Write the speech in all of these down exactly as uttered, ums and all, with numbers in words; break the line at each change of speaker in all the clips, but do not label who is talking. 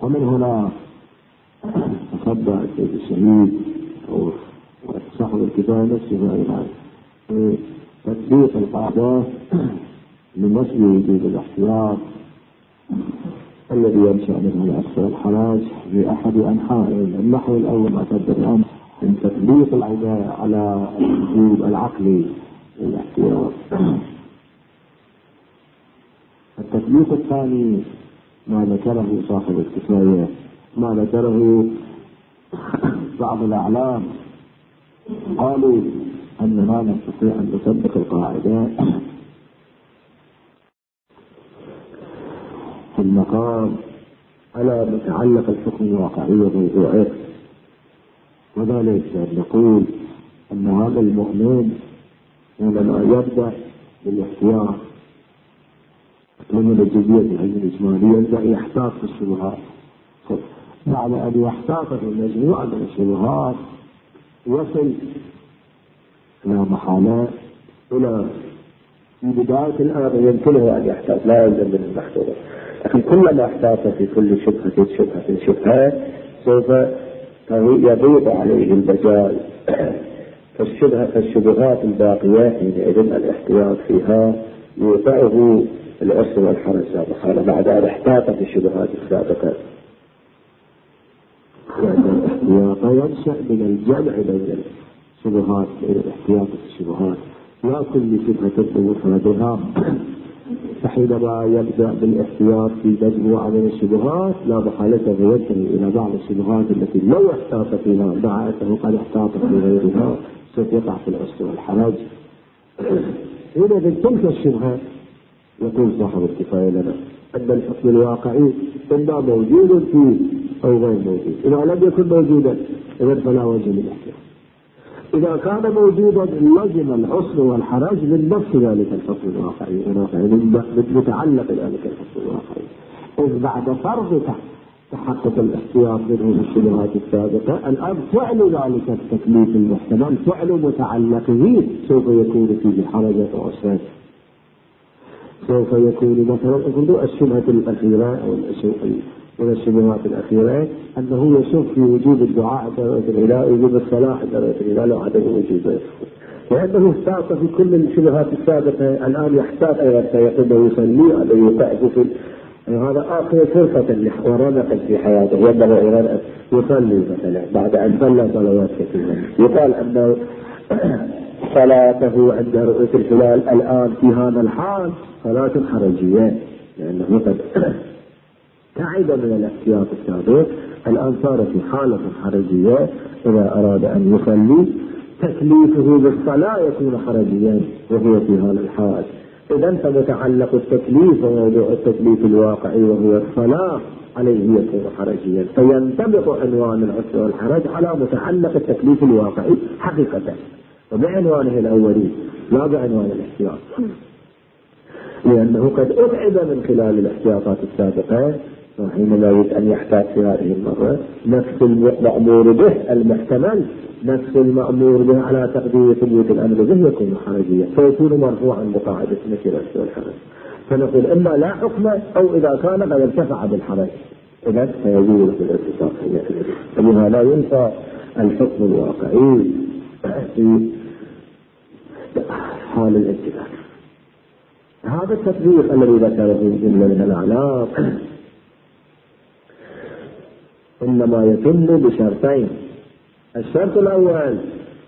ومن هنا تصدى السيد الشهيد أو صاحب الكتاب نفسه أيضا تطبيق القاعدة لنفي وجود الاحتياط الذي ينشأ منه الأسر والحراج في أحد أنحاء النحو الأول معتبر الآن من تطبيق القاعدة على الوجود العقلي للاحتياط. التطبيق الثاني ما ذكره صاحب الكفاية، ما ذكره بعض الأعلام، قالوا أننا نستطيع أن نطبق القاعدة في المقام على متعلق الحكم الواقعي وموضوعه، وذلك نقول أن هذا المؤمن عندما يبدأ بالاحتياط من الجزئية العلم الإجمالية يبدأ يحتاط في الشبهات. بعد أن يحتاط في مجموعة من الشبهات يصل لا محالة إلى في بداية الأمر يمكنه أن يحتاط، لا يلزم من المحتوى، لكن كلما احتاط في كل شبهة شبهة شبهة سوف يضيق عليه المجال. فالشبهة فالشبهات الباقية حينئذ الاحتياط فيها يوقعه الأسر والحرج لا محالة بعد أن احتاط في الشبهات السابقة. لأن الاحتياط ينشأ من الجمع بين الشبهات، بين الاحتياط في الشبهات، لا كل شبهة بمفردها. فحينما يبدأ بالاحتياط في مجموعة من الشبهات لا محالة ينتهي إلى بعض الشبهات التي لو احتاط فيها مع أنه قد احتاط في غيرها سوف يقع في الأسر والحرج. هنا من تلك الشبهة يقول صاحب الكفاية لنا أن الحكم الواقعي إما موجود فيه أو غير موجود. إذا لم يكن موجودا إذا فلا وجه للاحتياط. إذا كان موجودا لزم العسر والحرج من نفس ذلك الحكم الواقعي من متعلق ذلك الحكم الواقعي. إذ بعد فرض تحقق الاحتياط منه في الشبهات السابقة الآن فعل ذلك التكليف المحتمل فعل متعلقه سوف يكون فيه حرج وعسر. سوف يكون مثلا الشبهة الأخيرة أو من الشبهات الأخيرة أنه يشك في وجود الدعاء دعوة الإله، وجود الصلاة دعوة الإله لو عدم وجوده، لأنه احتاط في كل الشبهات السابقة الآن يحتاط أيضا فيقول يصلي هذا يقعد في هذا آخر فرصة ورمقت في حياته ينبغي أن يصلي مثلا بعد أن صلى صلوات كثيرة. يقال أنه صلاته عند رؤية الهلال الآن في هذا الحال صلاة حرجية، لأنه قد تعب من الاحتياط السابق الآن صار في حالة حرجية. إذا أراد أن يصلي تكليفه بالصلاة يكون حرجيا وهو في هذا الحال. إذا فمتعلق التكليف وموضوع التكليف الواقعي وهو الصلاة عليه يكون حرجيا، فينطبق عنوان العسر والحرج على متعلق التكليف الواقعي حقيقة وبعنوانه الأولي لا بعنوان الاحتياط، لأنه قد أبعد من خلال الاحتياطات السابقة. وحينما يريد أن يحتاط في هذه المرة نفس المأمور به المحتمل نفس المأمور به على تقدير ثبوت الأمر به يكون حرجيا، فيكون مرفوعا بقاعدة مثل العسر والحرج. فنقول إما لا حكم أو إذا كان قد ارتفع بالحرج إذا فيزول في الاتفاق. فلما لا ينفى الحكم الواقعي في حال الاتفاق. هذا التطبيق الذي ذكره جملة من الأعلام إنما يتم بشرطين. الشرط الأول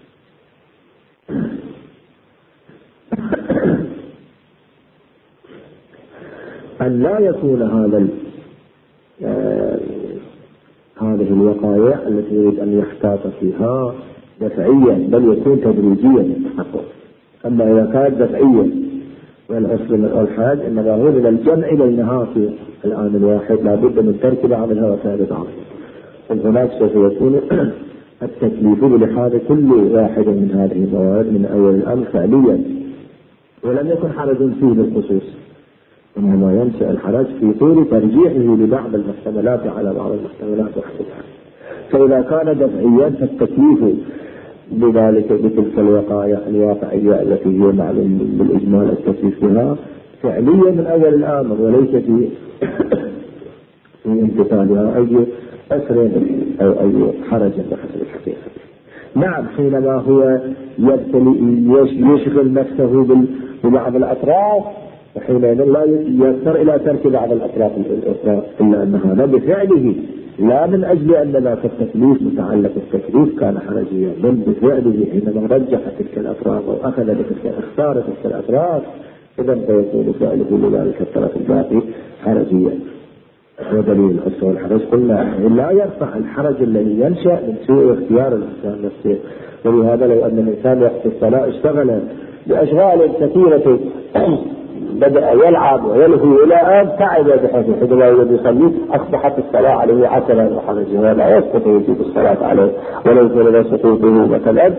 أن لا يكون هذا آه هذه الوقائع التي يريد أن يحتاط فيها دفعيا، بل يكون تدريجيا التحقق. أما إذا كانت دفعيا والعسر والحرج إنما هو من الجمع بينها في الآن الواحد لا بد من ترك بعضها وثابت عنها. هناك سوف يكون التكليف بلحاظ كل واحد من هذه المواد من أول الأمر فعليا، ولم يكن حرج فيه بالخصوص، إنما ينشأ الحرج في طول ترجيحه لبعض المحتملات على بعض المحتملات وحدها. فإذا كان دفعيا فالتكليف بذلك بتلك الوقائع الواقعية التي هي معلوم بالإجمال التكليف بها فعليا من أول الأمر وليس في في امتثالها أي أثر أو أي حرج بحسب الحقيقة. نعم حينما هو يبتلي يشغل نفسه ببعض الأطراف وحينئذ لا يضطر إلى ترك بعض الأطراف الأخرى، إلا أن هذا بفعله لا من أجل أن ذاك التكليف متعلق التكليف كان حرجيا، بل بفعله حينما رجح تلك الأطراف وأخذ بتلك اختار تلك الأطراف إذا فيكون فعله لذلك الطرف الباقي حرجيا. ودليل الحس والحرج قلنا لا يرفع الحرج الذي ينشأ من سوء اختيار الإنسان نفسه. ولهذا لو أن الإنسان وقت الصلاة اشتغل بأشغال كثيرة بدأ يلعب ويلهي إلى أن تعب بحيث حينما يريد يصلي أصبحت الصلاة عليه عسلا وحرجها لا يستطيع وجوب الصلاة عليه ولو كان سقوطه مثلا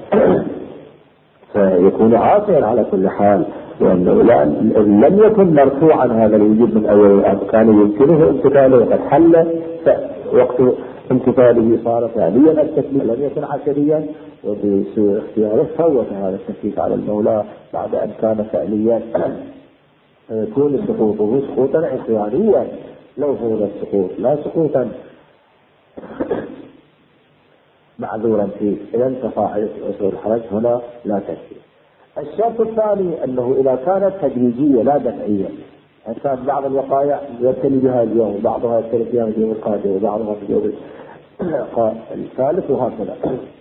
فيكون عاصيا على كل حال، لأنه لم يكن مرفوعا هذا الوجود من أول الأمر، كان يمكنه امتثاله وقد حل وقت امتثاله صار فعليا التكليف لم يكن عسريا، وبسوء اختياره فوت هذا التكليف على المولى بعد أن كان فعليا يكون سقوطه سقوطا اختياريا لو فرض السقوط لا سقوطا معذورا فيه. إذا انتفى أصول الحرج هنا لا تكفي. الشرط الثاني أنه إذا كانت تدريجية لا دفعية، كانت بعض الوقائع يبتلي بها اليوم وبعضها يبتلي بها اليوم القادم وبعضها في اليوم الثالث وهكذا،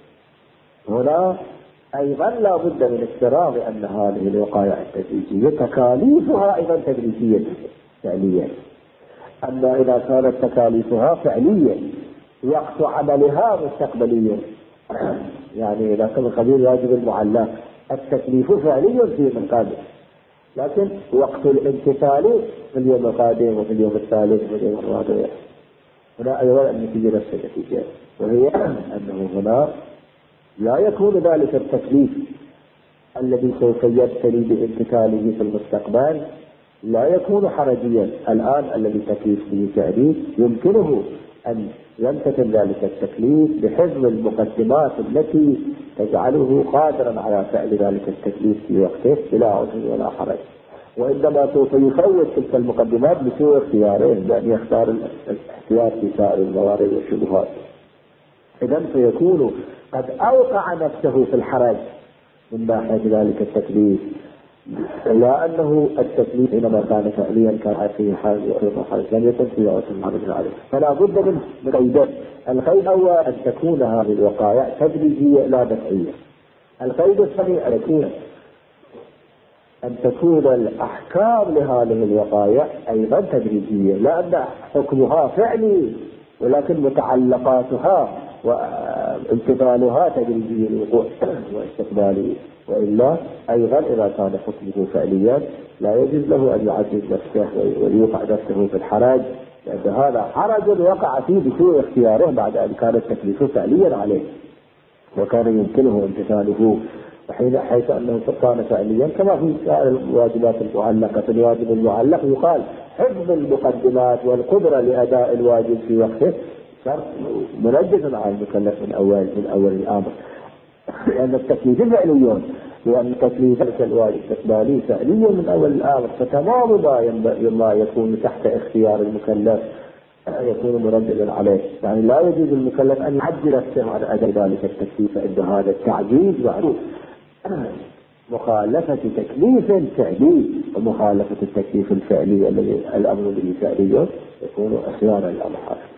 هنا أيضا لا بد من افتراض أن هذه الوقائع التدريجية تكاليفها أيضا تدريجية فعليا. أما إذا كانت تكاليفها فعليا وقت عملها مستقبليا، يعني إذا كان الخبير واجب المعلق التكليف فعلي في من قبل، لكن وقت الامتثال في اليوم القادم وفي اليوم الثالث وفي اليوم الرابع. هنا أيضا النتيجة نفس النتيجة، وهي أنه هنا لا يكون ذلك التكليف الذي سوف يبتلي بامتثاله في المستقبل لا يكون حرجيا. الآن الذي تكليف به تعريف يمكنه أن يمتثل ذلك التكليف بحفظ المقدمات التي تجعله قادرا على فعل ذلك التكليف في وقته بلا عذر ولا حرج، وإنما سوف يفوت تلك المقدمات بسوء اختياره بأن يختار الاحتياط في سائر الموارد والشبهات. إذا فيكون قد أوقع نفسه في الحرج من ناحية ذلك التكليف، لا أنه التكليف حينما كان فعليا كان فيه حرج وحرج لم يكن فيه عذر حرج عليه. فلا بد من قيد. القيد هو أن تكون هذه الوقائع تدريجية لا دفعية. القيد الثاني أن يكون أن تكون الأحكام لهذه الوقائع أيضا تدريجية، لأن حكمها فعلي ولكن متعلقاتها وامتثالها تدريجي الوقوع واستقبالي. وإلا أيضا إذا كان حكمه فعليا لا يجوز له أن يعزز نفسه ويوقع نفسه في الحرج، لأن هذا حرج وقع فيه بسوء اختياره بعد أن كان التكليف فعليا عليه وكان يمكنه امتثاله، وحين حيث أنه كان فعليا كما في سائر الواجبات المعلقة. في الواجب المعلق يقال حفظ المقدمات والقدرة لأداء الواجب في وقته شرط منجز على المكلف من أول من أول الأمر، لأن التكليف فعلي، لأن التكليف الواجب استقبالي فعلي من أول الأمر، فتمام ما يكون تحت اختيار المكلف يكون منجزا عليه. يعني لا يجوز المكلف أن يعجل نفسه عن أداء ذلك التكليف، فإن هذا التعجيز معروف مخالفة تكليف فعلي، ومخالفة التكليف الفعلي الذي الأمر به فعلي يكون خيار الأمر.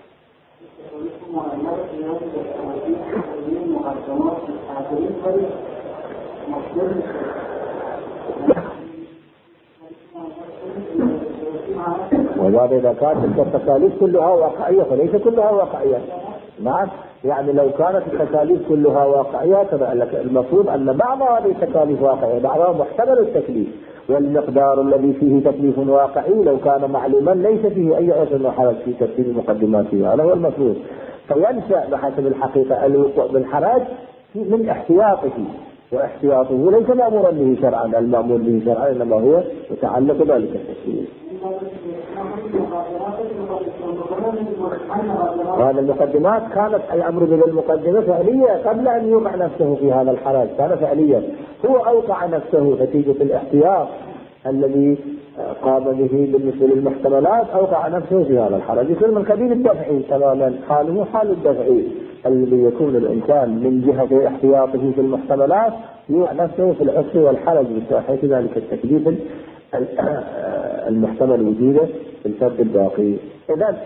وهذا إذا كانت التكاليف كلها واقعية فليس كلها واقعية. نعم، يعني لو كانت التكاليف كلها واقعية المفروض أن بعض هذه التكاليف واقعية بعضها محتمل التكليف، والمقدار الذي فيه تكليف واقعي لو كان معلوما ليس فيه أي عذر وحرج في ترتيب المقدمات فيها، هذا هو المفروض. فينشأ بحسب الحقيقة الوقوع بالحرج من احتياطه، واحتياطه ليس مأمورا به شرعا، المأمور به شرعا إنما هو يتعلق ذلك التكليف. هذه المقدمات كانت الأمر بالمقدمة فعلية قبل أن يوقع نفسه في هذا الحرج، كان فعليا، هو أوقع نفسه نتيجة الاحتياط الذي قام به بالنسبة للمحتملات أوقع نفسه في هذا الحرج، يصير من قبيل الدفعي تماما، حاله حال الدفعي الذي يكون الإنسان من جهة احتياطه في المحتملات يوقع نفسه في العسر والحرج بحيث ذلك التكليف المحتمل وجوده في الفرد الباقي. إذن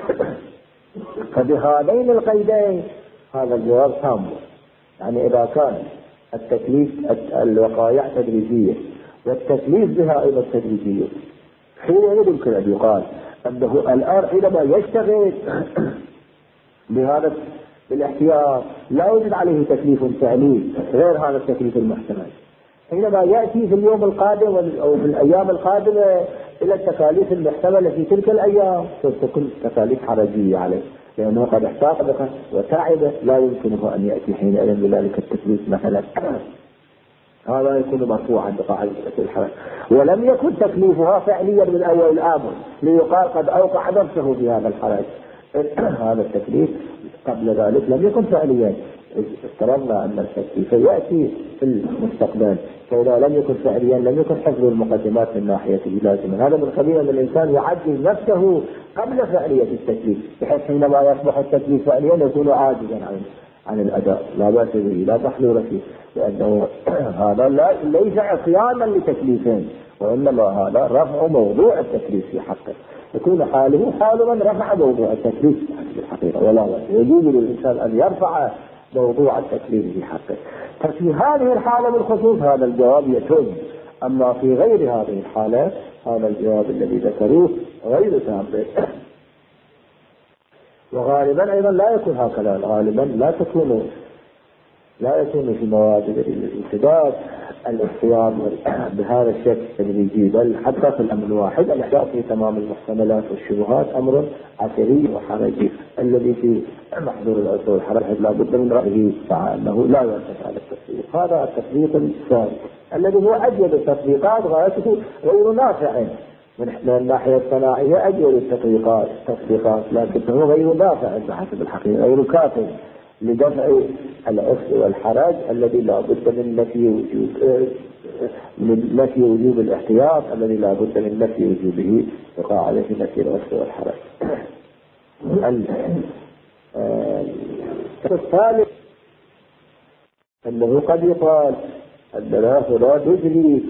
فبهذين القيدين هذا الجواب تام. يعني إذا كان التكليف الوقائع تدريجية والتكليف بها أيضا تدريجية، حينئذ يمكن أن يقال أنه الآن حينما يشتغل بهذا الاحتياط لا يوجد عليه تكليف فعلي غير هذا التكليف المحتمل. حينما يأتي في اليوم القادم أو في الأيام القادمة إلى التكاليف المحتملة في تلك الأيام تكون تكاليف حرجية عليه، لأنه قد احتاط بها وتعب، لا يمكنه أن يأتي حينئذ بذلك التكليف مثلا. هذا يكون مرفوعا بقاعدة الحرج، ولم يكن تكليفها فعليا من أول الأمر ليقال قد أوقع نفسه في هذا الحرج. هذا التكليف قبل ذلك لم يكن فعليا، افترضنا أن التكليف يأتي في المستقبل، فإذا لم يكن فعليا لم يكن حفظ المقدمات من ناحيته لازما. هذا من قبيل أن الإنسان يعجز نفسه قبل فعلية التكليف، بحيث حينما يصبح التكليف فعليا يكون عاجزا عن عن الأداء، لا بأس به لا محذور فيه، لأنه هذا لا ليس عصيانا لتكليفين، وإنما هذا رفع موضوع التكليف في حقه، يكون حاله حال من رفع موضوع التكليف في الحقيقة، ولا يجوز للإنسان أن يرفع موضوع التكليف في حقه. ففي هذه الحالة بالخصوص هذا الجواب يتم، أما في غير هذه الحالة هذا الجواب الذي ذكروه غير تام. وغالبا أيضا لا يكون هكذا، غالبا لا تكون لا يكون في مواد الانسداد الاحتياط بهذا الشكل التدريجي، بل حتى في الأمر الواحد الاحتياط في تمام المحتملات والشبهات أمر عسري وحرجي، الذي في محظور العسر والحرج لا بد من رأيه فأنه لا يرتفع على التطبيق. هذا التطبيق الثاني الذي هو أجود التطبيقات، غايته غير نافع من الناحية الصناعية، أجود التطبيقات التطبيقات لكنه غير نافع بحسب الحقيقة، غير كافٍ لدفع العسر والحرج الذي لا بد من نفي وجوب من نفي وجوب الاحتياط الذي لا بد من نفي وجوبه بقاعدة نفي العسر والحرج. الثالث أنه قد يقال أننا هنا نجري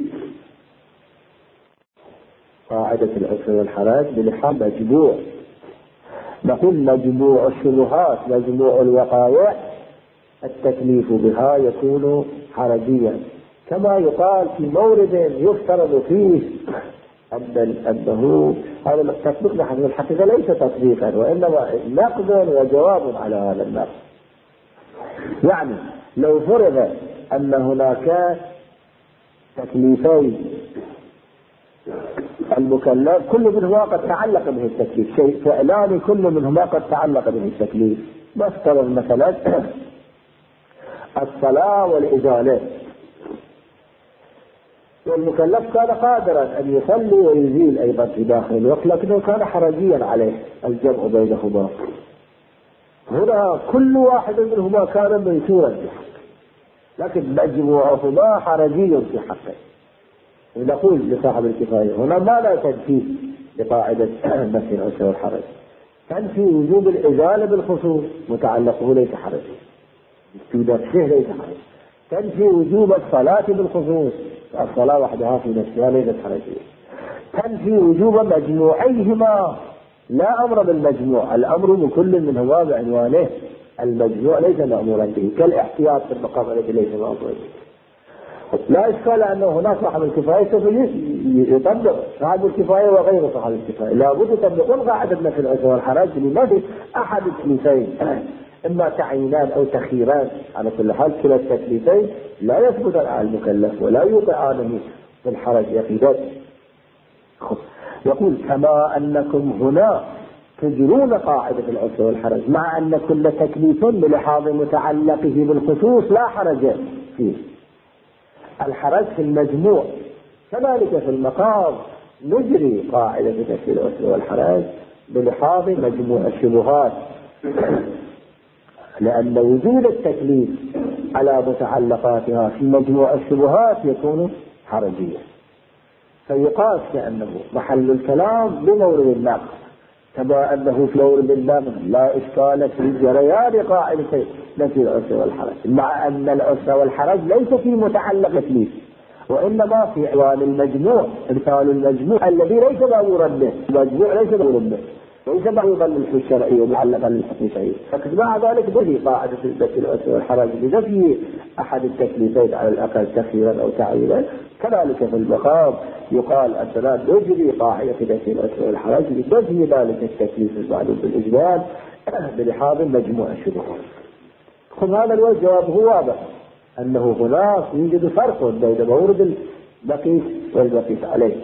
قاعدة العسر والحرج بلحاظ مجموع، نقول مجموع الشبهات مجموع الوقائع التكليف بها يكون حرجيا، كما يقال في مورد يفترض فيه أن أنه هذا التطبيق نحن الحقيقة ليس تطبيقا وإنما نقد وجواب على هذا النقد. يعني لو فرض أن هناك تكليفين المكلف كل منهما قد تعلق به التكليف، شيء فعلان كل منهما قد تعلق به التكليف، نفترض مثلا الصلاة والإزالة، والمكلف كان قادرا أن يصلي ويزيل أيضا في داخل الوقت، لكنه كان حرجيا عليه الجمع بينهما. هنا كل واحد منهما كان ميسورا في حقه، لكن مجموعهما حرجي في حقه. نقول لصاحب الكفاية هنا ما لا تنفي لقاعدة نفي العسر والحرج، تنفي وجوب الإزالة بالخصوص متعلقه ليس حرجي في نفسه ليس حرجي، تنفي وجوب الصلاة بالخصوص الصلاة وحدها في نفسها ليست حرجية، تنفي وجوب مجموعيهما لا أمر بالمجموع، الأمر بكل منهما بعنوانه، المجموع ليس مأمورا به كالاحتياط في المقام الذي ليس مأمورا به. لا إشكال أنه هناك صاحب الكفاية سوف يطبق صاحب الكفاية وغير صاحب الكفاية، لا بد يطبقون قاعدة نفي العسر والحرج لنفي أحد التكليفين، إما تعيينان أو تخييران، على كل حال كلا التكليفين لا يثبتان على المكلف ولا يوقعانه في الحرج يقينا. يقول كما أنكم هنا تجرون قاعدة العسر والحرج مع أن كل تكليف بلحاظ متعلقه بالخصوص لا حرج فيه، الحرج في المجموع، كذلك في المقام نجري قاعدة نفي العسر والحرج بلحاظ مجموع الشبهات، لأن وجود التكليف على متعلقاتها في مجموع الشبهات يكون حرجيا.
فيقاس كأنه محل الكلام بمورد النقص، كما أنه في مورد النقص لا إشكال في جريان قاعدة نفي العسر والحرج، مع أن العسر والحرج ليس في متعلق تكليف، وإنما في عنوان المجموع، إرسال المجموع الذي ليس مأمورا به، المجموع ليس مأمورا به، ليس معروضا للحكم الشرعي ومعلقا للحكم الشرعي، لكن مع ذلك بني قاعدة نفي العسر والحرج بنفي أحد التكليفين على الأقل تخييرا أو تعيينا. كذلك في المقام يقال أننا نجري قاعدة نفي العسر والحرج لنفي ذلك التكليف المعلوم بالإجمال بلحاظ مجموع الشبهات. خذ هذا الجواب هو واضح أنه هناك يوجد فرق بين مورد المقيس والمقيس عليه.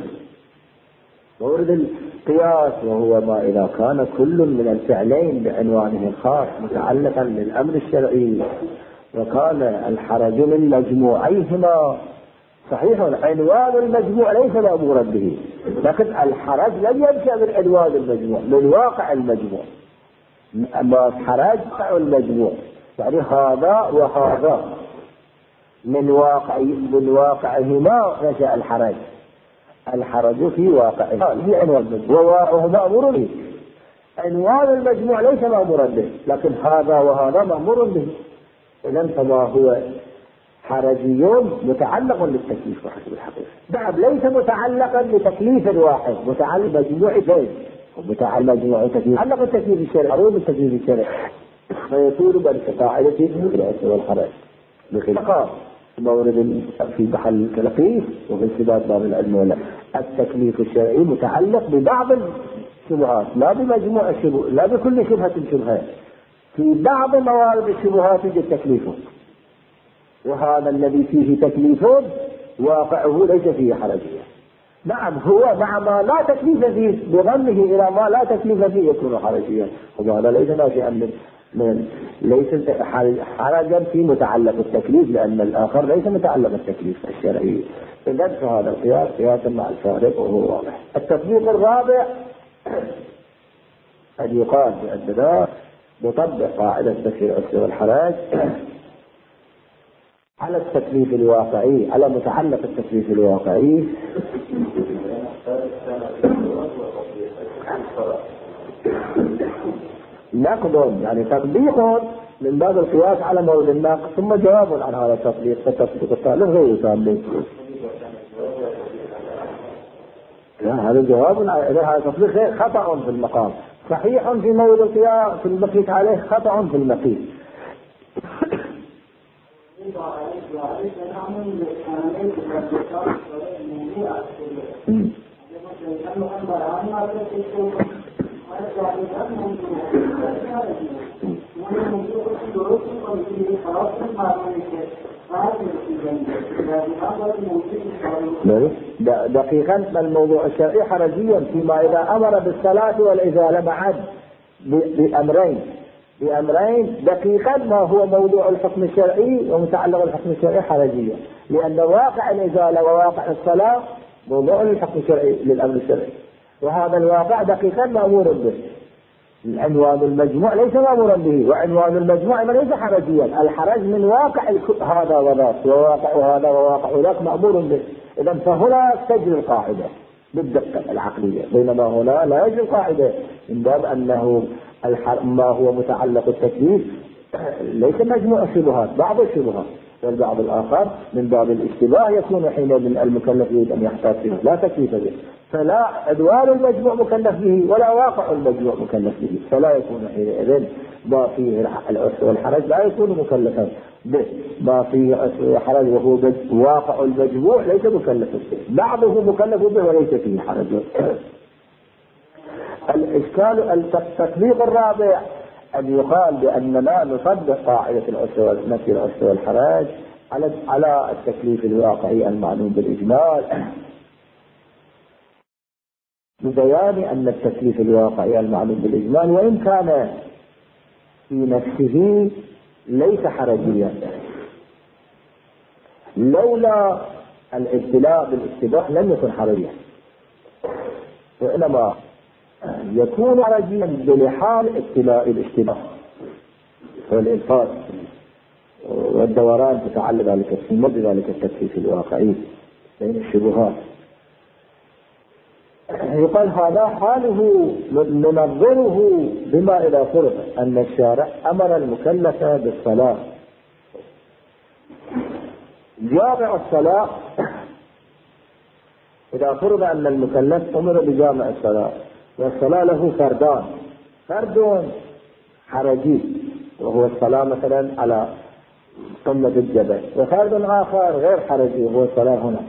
مورد القياس وهو ما إذا كان كل من الفعلين بعنوانه الخاص متعلقا للأمر الشرعي وكان الحرج من مجموعيهما. صحيح عنوان المجموع ليس مأمورا به، لكن الحرج لم ينشأ من عنوان المجموع، من واقع المجموع. أما الحرج واقع المجموع، يعني هذا وهذا من واقع من واقعهما نشأ الحرج. الحرج في واقعه في عنوان المجموع وواقعه مأمور به. عنوان المجموع ليس مأمورا به، لكن هذا وهذا مأمور به. إذن فما هو حرجي متعلق بالتكليف وحسب الحقيقة. نعم ليس متعلقا بتكليف واحد، متعلق بمجموع اثنين، متعلق بمجموع تكليف، متعلق بالتكليف الشرعي، عروض التكليف الشرعي، فيكون بالقاعدة العسر والحرج بخلاف مورد في محل التكليف وفي انسداد باب العلم ولا. التكليف الشرعي متعلق ببعض الشبهات لا بمجموع الشبهات، لا بكل شبهة شبهة، في بعض موارد الشبهات يوجد تكليف، وهذا الذي فيه تكليف واقعه ليس فيه حرجية. نعم هو مع ما لا تكليف فيه بضمه إلى ما لا تكليف فيه يكون حرجيا، وهذا ليس ناشئا من من ليس حرجا في متعلق التكليف، لأن الآخر ليس متعلق التكليف الشرعي. إذن فهذا القياس قياسا مع الفارق وهو واضح. التطبيق الرابع أن يقال بأننا نطبق قاعدة نفي العسر والحرج على التكليف الواقعي، على متعلق التكليف الواقعي نقد، يعني تطبيق من باب القياس على مورد الناقص، ثم جواب عن هذا التطبيق. فالتطبيق الثالث غير تام. لا هذا جواب، هذا التطبيق خطأ في المقام، صحيح في مورد القياس في المقيس عليه، خطأ في المقيس. دقيقا الموضوع الشرعي حرجيا فيما إذا أمر بالصلاة والإزالة معا بأمرين بأمرين دقيقا ما هو موضوع الحكم الشرعي ومتعلق الحكم الشرعي حرجيا، لأن واقع الإزالة وواقع الصلاة موضوع الحكم الشرعي للأمر الشرعي، وهذا الواقع دقيقا مأمور به. عنوان المجموع ليس مأمورا به، وعنوان المجموع ليس حرجيا. الحرج من واقع هذا وذاك، وواقع هذا وواقع ذاك مأمور به. إذن فهنا تجري القاعدة بالدقة العقلية، بينما هنا لا يجري القاعدة من باب أنه ما هو متعلق التكليف ليس مجموع الشبهات، بعض الشبهات، والبعض الآخر من باب الاشتباه يكون حينئذ المكلف يريد أن يحتاط فيه لا تكليف به، فلا عدوان المجموع مكلف به ولا واقع المجموع مكلف به، فلا يكون حينئذ ما فيه العسر والحرج لا يكون مكلفا به. ما فيه عسر وحرج وهو واقع المجموع ليس مكلف به، بعضه مكلف به وليس فيه حرج. الإشكال التطبيق الرابع أن يقال بأننا نطبق قاعدة العسر نفي العسر والحرج على على التكليف الواقعي المعلوم بالإجمال، ببيان أن التكليف الواقعي المعلوم بالإجمال وإن كان في نفسه ليس حرجيا، لولا الابتلاء بالاشتباه لم يكن حرجيا، وإنما يكون حرجيا بلحاظ ابتلاء الاشتباه والإلفاظ والدوران تتعلق ذلك السمة بذلك التكليف الواقعي بين الشبهات. يقال هذا حاله ننظره بما إذا فرض أن الشارع أمر المكلف بالصلاة. جامع الصلاة إذا فرض أن المكلف أمر بجامع الصلاة، والصلاة له فردان، فرد حرجي وهو الصلاة مثلا على قمة الجبل، وفرد آخر غير حرجي وهو الصلاة هنا.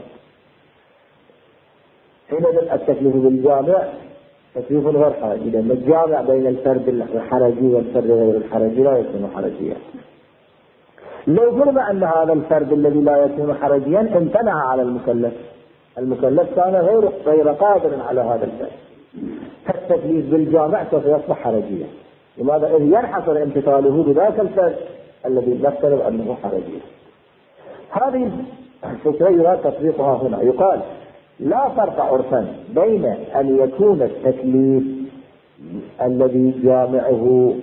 حينئذ التكليف بالجامع تكليف غير حرجي، لأن الجامع بين الفرد الحرجي والفرد غير الحرجي لا يكون حرجيا. لو فرض أن هذا الفرد الذي لا يكون حرجيا امتنع على المكلف، المكلف كان غير غير قادر على هذا الفرد، فالتكليف بالجامع سوف يصبح حرجيا. لماذا؟ إذ ينحصر امتثاله بذاك الفرد الذي نفترض أنه حرجي. هذه الفكرة يراد تطبيقها هنا. يقال لا فرق عرفا بين أن يكون التكليف الذي جامعه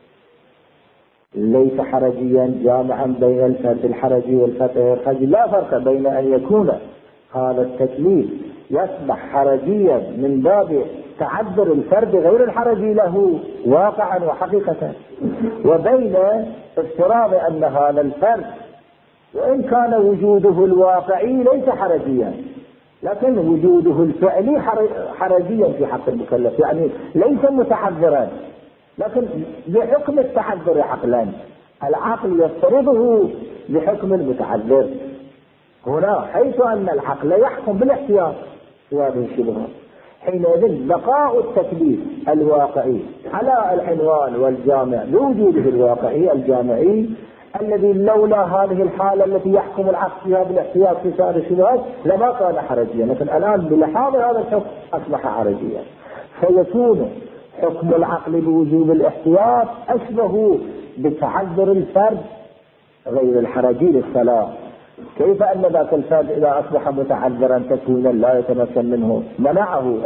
ليس حرجيا جامعا بين الفرد الحرجي والفرد غير الحرجي، لا فرق بين أن يكون هذا التكليف يصبح حرجيا من باب تعذر الفرد غير الحرجي له واقعا وحقيقة، وبين افتراض أن هذا الفرد وإن كان وجوده الواقعي ليس حرجيا لكن وجوده الفعلي حرجيا في حق المكلف، يعني ليس متحذرا لكن بحكم التحذر عقلا، العقل يفترضه بحكم المتحذر هنا، حيث أن العقل يحكم بالاحتياط في هذه الشبهات. حينئذ بقاء التكليف الواقعي على العنوان والجامع بوجوده الواقعي الجامعي الذي لولا هذه الحالة التي يحكم العقل فيها بالاحتياط في سائر الشبهات لما كان حرجيا، لكن الآن بلحاظ هذا الحكم أصبح حرجيا. فيكون حكم العقل بوجوب الاحتياط أشبه بتعذر الفرد غير الحرجي للصلاة. كيف أن ذاك الفرد إذا أصبح متعذرا تكوينا لا يتمكن منه منعه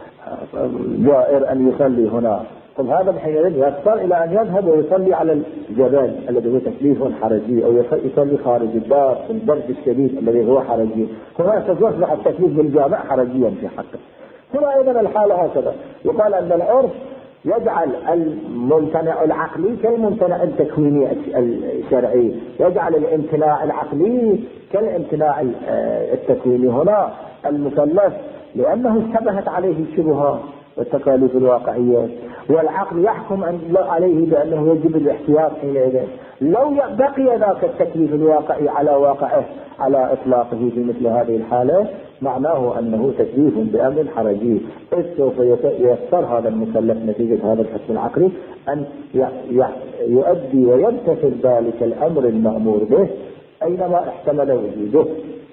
الجائر أن يصلي هنا، طب هذا بحينئذ يضطر إلى أن يذهب ويصلي على الجبل الذي هو تكليف حرجي، أو يصلي خارج الدار في البرد الشديد الذي هو حرجي، هنا سيصبح التكليف بالجامع حرجيا في حقه. هنا أيضا الحالة هكذا. يقال أن العرف يجعل الممتنع العقلي كالممتنع التكويني الشرعي، يجعل الامتناع العقلي كالامتناع التكويني. هنا المكلف لأنه اشتبهت عليه الشبهات والتكاليف الواقعية، والعقل يحكم عليه بأنه يجب الاحتياط حينئذ. لو بقي ذاك التكليف الواقعي على واقعه على إطلاقه في مثل هذه الحالة معناه أنه تكليف بأمر حرجي، إذ سوف يضطر هذا المكلف نتيجة هذا الحكم العقلي أن يؤدي ويمتثل ذلك الأمر المأمور به أينما احتمل وجوده،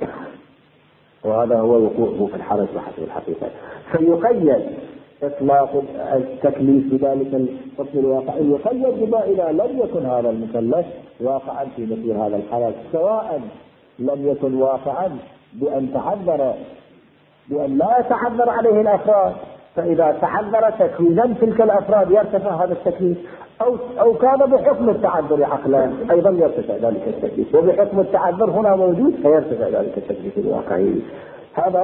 وهذا هو وقوعه في الحرج بحسب الحقيقة. فيقيد إطلاق التكليف بذلك الحكم الواقعي، يقيد بما إذا لم يكن هذا المكلف واقعا في مثل هذا الحرج، سواء لم يكن واقعا بأن تعذر بأن لا يتعذر عليه الأفراد، فإذا تعذر تكوينا تلك الأفراد يرتفع هذا التكليف، أو أو كان بحكم التعذر عقلا أيضا يرتفع ذلك التكليف، وبحكم التعذر هنا موجود فيرتفع ذلك التكليف الواقعي. هذا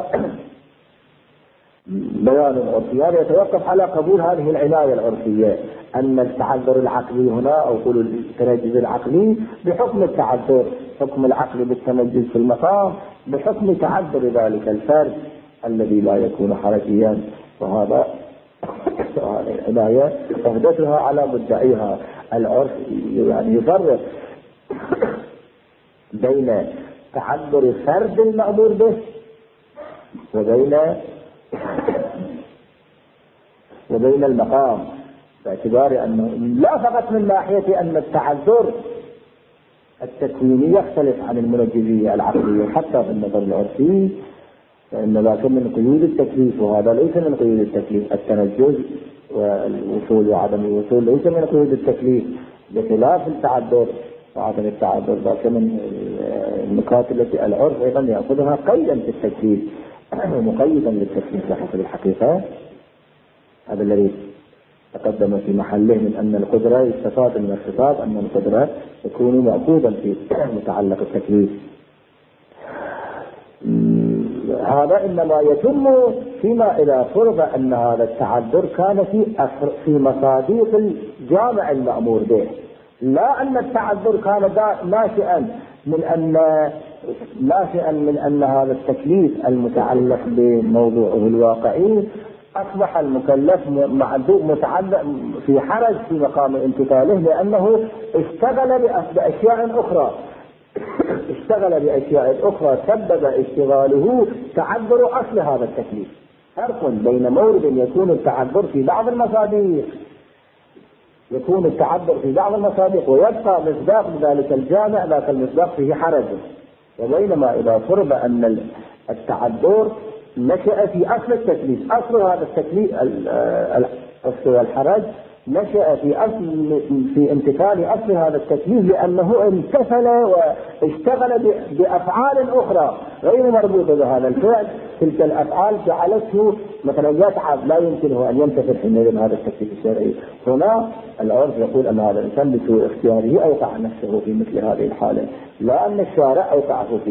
بيان عرفي، هذا يتوقف على قبول هذه العناية العرفية أن التعذر العقلي هنا أو قول التنجز العقلي بحكم التعذر، حكم العقل بالتنجز في المقام بحكم تعذر ذلك الفرد الذي لا يكون حرجيا. وهذا العناية أهدتها على مدعيها. العرف يعني يفرق بين تعذر فرد المأمور به وبين وبين المقام، باعتبار أنه لا فقط من ناحية أن التعذر التكويني يختلف عن المنجزية العقلية، حتى في النظر العرفي فإن ذاك من قيود التكليف وهذا ليس من قيود التكليف. التنجز والوصول وعدم الوصول ليس من قيود التكليف، بخلاف التعذر وعدم التعذر ذاك من النقاط التي العرف أيضا يأخذها قيدا في التكليف ومقيدا للتكليف بحسب الحقيقة. هذا الذي تقدم في محله من أن القدرة يستفاد من الخطاب أن القدرة تكون مأخوذا في متعلق التكليف. هذا إنما يتم فيما إذا فرض أن هذا التعذر كان في في مصاديق الجامع المأمور به، لا أن التعذر كان ناشئا من أن ناشئا من أن هذا التكليف المتعلق بموضوعه الواقعي أصبح المكلف متعلق في حرج في مقام امتثاله، لأنه اشتغل بأشياء أخرى اشتغل بأشياء أخرى سبب اشتغاله تعذر أصل هذا التكليف. فرق بين مورد يكون التعذر في بعض المصادق يكون التعذر في بعض المصادق ويبقى مصداق ذلك الجامع ذاك المصداق فيه حرج، وبينما إذا فرض أن التعذر نشأ في أصل التكليف، أصل هذا التكليف أصل الحرج نشأ في أصل في امتثال أصل هذا التكليف، لأنه امتثل واشتغل بأفعال أخرى غير مربوطة بهذا الفعل. تلك الأفعال جعلته مثلا يتعب، لا يمكنه أن يمتثل حينئذ هذا التكليف الشرعي. هنا العرف يقول أن هذا الإنسان بسوء اختياره أوقع نفسه في مثل هذه الحالة، لا أن الشارع أوقعه فيه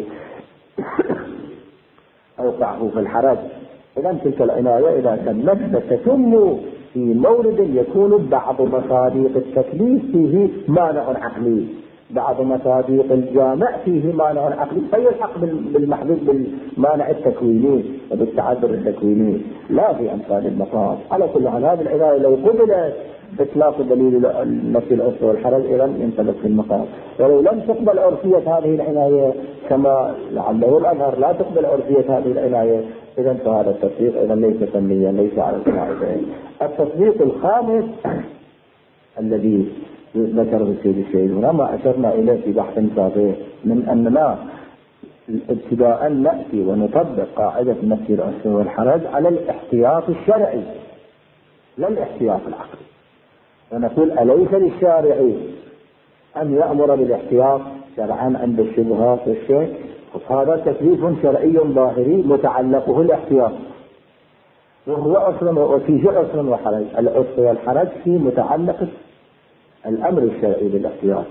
أوقعه في الحرج. إذا تلك العناية إذا تمت فتتم في مورد يكون بعض مصادق التكليف فيه مانع عقلي، بعض مصادق الجامع فيه مانع عقلي، فيلحق بالمحذوف بالمانع التكويني وبالتعذر التكويني لا في أمثال المقام. على كل حال هذه العناية لو قبلت إطلاق دليل نفي العسر والحرج إذا ينطبق في المقام، ولو لم تقبل عرفية هذه العناية كما لعله الأظهر لا تقبل عرفية هذه العناية، إذا فهذا التصديق إذا ليس فنيا ليس على القاعدين. التصديق الخامس الذي ذكره السيد الشهيد هنا ما أشرنا إليه في بحث سابق من أننا ابتداء نأتي ونطبق قاعدة نفي العسر والحرج على الاحتياط الشرعي لا الاحتياط العقلي، ونقول أليس للشارع أن يأمر بالاحتياط شرعا عند الشبهات والشيء؟ هذا تكليف شرعي ظاهري متعلقه الاحتياط، وهو أصلا وفيه عسر وحرج. العسر والحرج في متعلق الأمر الشرعي بالاحتياط.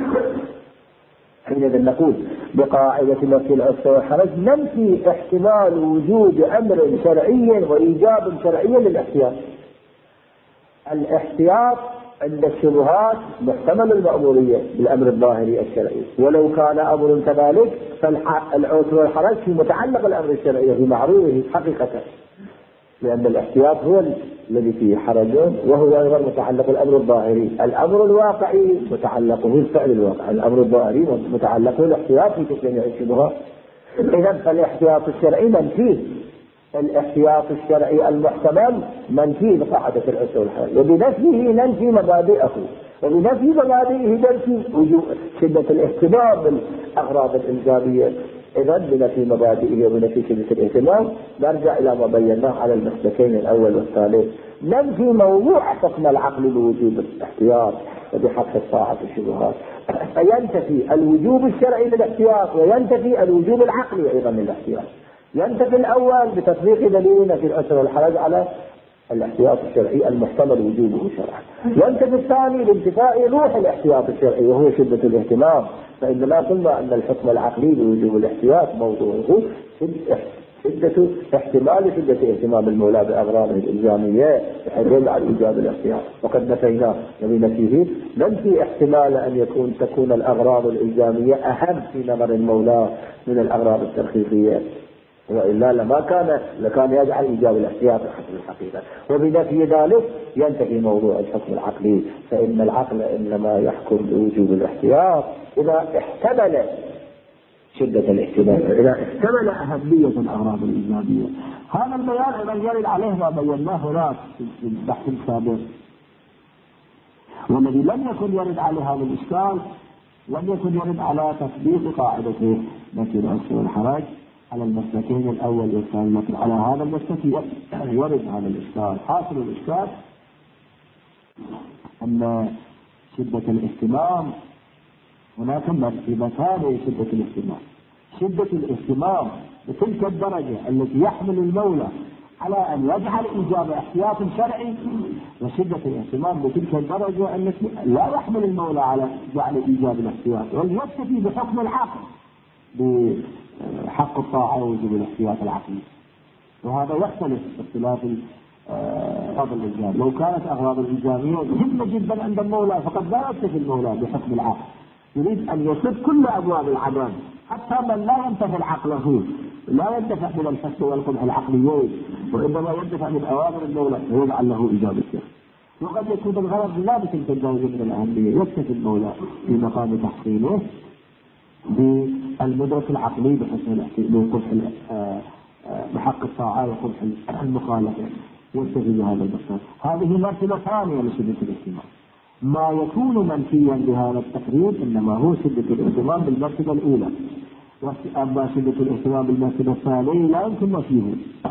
حينئذ نقول بقاعدة نفي العسر والحرج ننفي احتمال وجود أمر شرعي وإيجاب شرعي للاحتياط. الاحتياط عند الشبهات محتمل المأمورية بالأمر الظاهري الشرعي، ولو كان أمر كذلك فالعسر والحرج في متعلق الأمر الشرعي في معروفه حقيقة، لأن الاحتياط هو الذي فيه حرج وهو أيضا متعلق الأمر الظاهري. الأمر الواقعي متعلقه الفعل الواقع، الأمر الظاهري متعلقه الاحتياط في تجميع الشبهات. إذا فالاحتياط الشرعي منفيه، الاحتياط الشرعي المحتمل منفي بقاعدة العسر والحرج، وبنفيه ننفي مبادئه، وبنفي مبادئه ننفي وجوب شدة الاهتمام بالأغراض الإلزامية. إذا بنفي مبادئه وبنفي شدة الاهتمام نرجع إلى ما بيناه على المسلكين الأول والثالث، ننفي موضوع حكم العقل بوجوب الاحتياط وبحق الطاعة الشبهات، فينتفي الوجوب الشرعي للاحتياط وينتفي الوجوب العقلي أيضا للاحتياط. ينتفي الأول بتطبيق دليلنا في العسر والحرج على الاحتياط الشرعي المحتمل وجوبه شرعا، ينتفي الثاني بانتفاء روح الاحتياط الشرعي وهو شدة الاهتمام. فإننا قلنا أن الحكم العقلي بوجوب الاحتياط موضوعه شدة احتمال شدة اهتمام المولى بأغراضه الإلزامية بحيث يدعى إيجاب الاحتياط، وقد نفيناه وبنفيه ننفي احتمال أن يكون تكون الأغراض الإلزامية أهم في نظر المولى من الأغراض الترخيصية، وإلا لما كان لكان يجعل إيجاب الاحتياط حسب الحقيقة. وبنفي ذلك ينتهي موضوع الحكم العقلي، فإن العقل إنما يحكم بوجوب الاحتياط إذا احتمل شدة الاحتمال، إذا احتمل أهمية الأغراض الإيجابية. هذا البيان أيضا يرد عليه ما بيناه هناك في البحث السابق، والذي لم يكن يرد على هذا الإشكال لم يكن يرد على تطبيق قاعدته نفي العسر والحرج على المسلكين الأول والثاني. لكن على هذا المسلك يرد هذا الإشكال. حاصل الإشكال أن شدة الاهتمام هناك مرتبتان لشدة الاهتمام: شدة الاهتمام بتلك الدرجة التي يحمل المولى على أن يجعل إيجاب احتياط شرعي، وشدة الاهتمام بتلك الدرجة التي لا يحمل المولى على جعل إيجاب الاحتياط، بل يكتفي بحكم العقل
بحق الطاعة ووجوب الاحتياط العقلي، وهذا يختلف باختلاف أغراض الإلزام. لو كانت أغراض الإلزامية مهمة جدا عند المولى فقد لا يكتفي المولى بحكم العقل، يريد أن يسد كل أبواب العدم حتى من لا ينتفع عقله، لا ينتفع من الحس والقمع العقليين، وإنما ينتفع من أوامر المولى ويجعل له إجابته. وقد يكون الغرض لا بتلك الدرجة من الأهمية، يكتفي المولى في مقام تحصيله بالمدرك العقلي بحسن بقبح بحق الطاعة وقبح المخالفة، يكتفي بهذا المقدار. هذه مرتبة ثانية لشدة الاهتمام. ما يكون منفيا بهذا التقرير إنما هو شدة الاهتمام بالمرتبة الأولى، أما شدة الاهتمام بالمرتبة الثانية لا يمكن نفيه.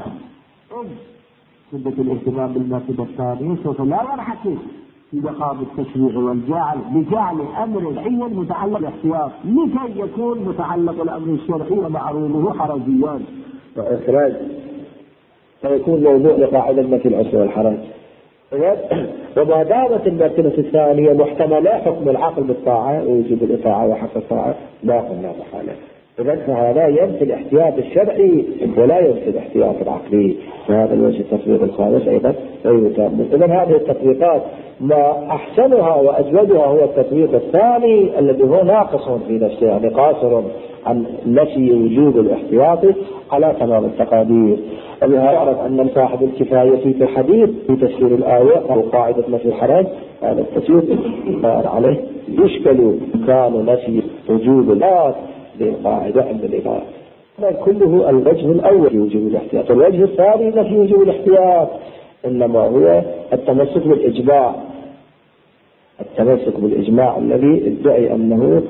شدة الاهتمام بالمرتبة الثانية سوف لا ينحكي في مقام التشريع والجعل بجعل أمر العين متعلق بالاحتياط لكي يكون متعلق الأمر الشرعي ومعروضه حرجيا
وإخراج، فيكون موضوع لقاعدة مثل العسر والحرج. وما دامت المرتبة الثانية محتملة حكم العقل بالطاعة ووجوب الإطاعة وحق الطاعة لا قلنا محالة، إذن فهذا ينفي الاحتياط الشرعي ولا ينفي الاحتياط العقلي. فهذا الوجه التطبيق الخامس أيضا يتم. إذن هذه التطبيقات ما أحسنها وأجودها هو التطبيق الثاني الذي هو ناقص في نفسه، يعني قاصر عن نفي وجوب الاحتياط على تمام التقادير. ولهذا يعرف أن صاحب الكفاية في الحديث في تفسير الآية أو قاعدة نفي الحرج هذا التفسير عليه يشكل كان نفي وجوب الآيات بالقاعدة عند الإباء. كله الوجه الأول في وجوب الاحتياط. الوجه الثاني نفي وجوب الاحتياط إنما هو التمسك بالإجماع، التمسك بالإجماع الذي ادعي أنه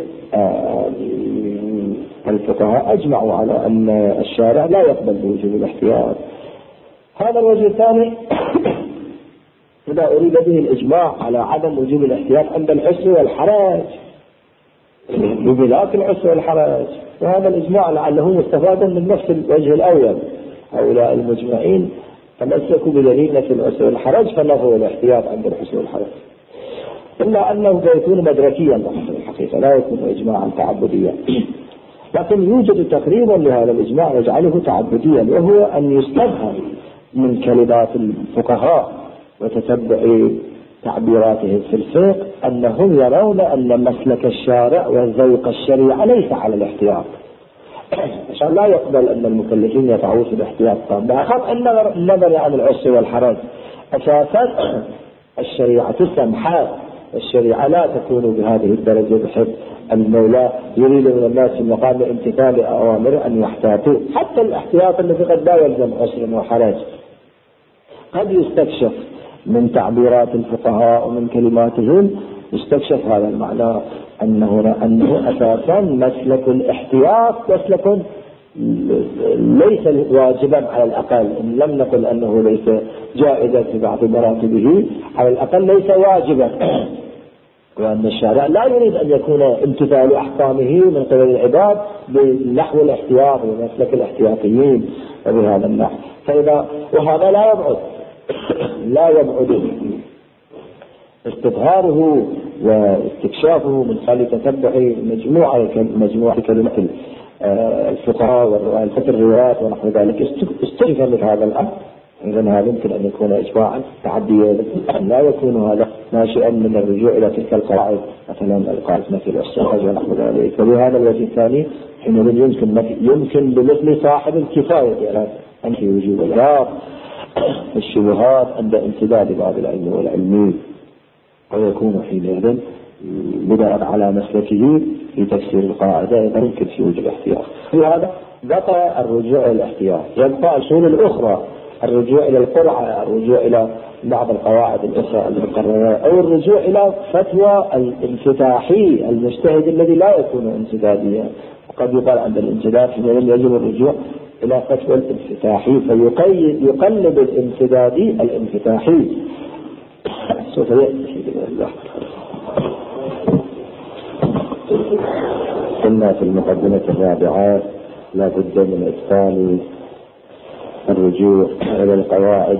الفقهاء أجمعوا على أن الشارع لا يقبل بوجوب الاحتياط. هذا الوجه الثاني إذا أريد به الإجماع على عدم وجوب الاحتياط عند العسر والحرج بملاك العسر والحرج، وهذا الإجماع لعله مستفادا من نفس الوجه الأول. هؤلاء المجمعين تمسكوا بدليل في العسر والحرج فنفوا الاحتياط عند العسر والحرج، إلا أنه سيكون مدركيا في الحقيقة لا يكون إجماعا تعبديا. لكن يوجد تقريبا لهذا الإجماع يجعله تعبديا، وهو أن يستفهم من كلمات الفقهاء وتتبع تعبيراتهم في الفقه أنهم يرون أن مسلك الشارع والذوق الشريعة ليس على الاحتياط، عشان لا يقبل أن المكلفين يطعوا في الاحتياط. بأخذ النظر عن العسر والحرج أساسا الشريعة السمحاء، الشريعة لا تكون بهذه الدرجة بحيث المولى يريد من الناس في مقام امتثال أوامر أن يحتاطوا. حتى الاحتياط الذي قد لا يلزم عسر وحرج قد يستكشف من تعبيرات الفقهاء ومن كلماتهم، يستكشف هذا المعنى أنه, أنه أساسا مسلك الاحتياط مسلك ليس واجبا على الأقل، إن لم نقل أنه ليس جائزا في بعض مراتبه، على الأقل ليس واجبا، وأن الشارع لا يريد أن يكون امتثال أحكامه من قبل العباد بنحو الاحتياط ومسلك الاحتياطيين وبهذا النحو. فإذا وهذا لا يبعد لا يبعد استظهاره واستكشافه من خلال تتبع مجموعة مجموعة كلمات الفقهاء والفتر الروايات ونحو ذلك استكشف مثل هذا الأمر. إذن هذا يمكن أن يكون إجماعا تعديا، لا يكون هذا ناشئا من الرجوع إلى تلك القواعد مثلا القاعدة مثل السراج ونحو ذلك. وبهذا الوجه الثاني حينئذ يمكن يمكن بمثل صاحب الكفاية يعني أن في وجوب الإعراب الشبهات عند امتداد بعض العلم والعلمي، ويكون حينئذ بدأ على مسلكه في تفسير القاعدة يمكن في وجوب الاحتياط. لهذا بقى الرجوع إلى الاحتياط، يبقى أصول الأخرى الرجوع إلى القرعة، الرجوع إلى بعض القواعد الأخرى المقررة، أو الرجوع إلى فتوى الانفتاحي المجتهد الذي لا يكون انسداديا. وقد يقال عند الانسداد حينئذ يجب الرجوع إلى فتوى الانفتاحي فيقيد يقلد الانسدادي الانفتاحي. سوف يأتي الله. قلنا في المقدمة الرابعة لا بد من إدخال الرجوع إلى القواعد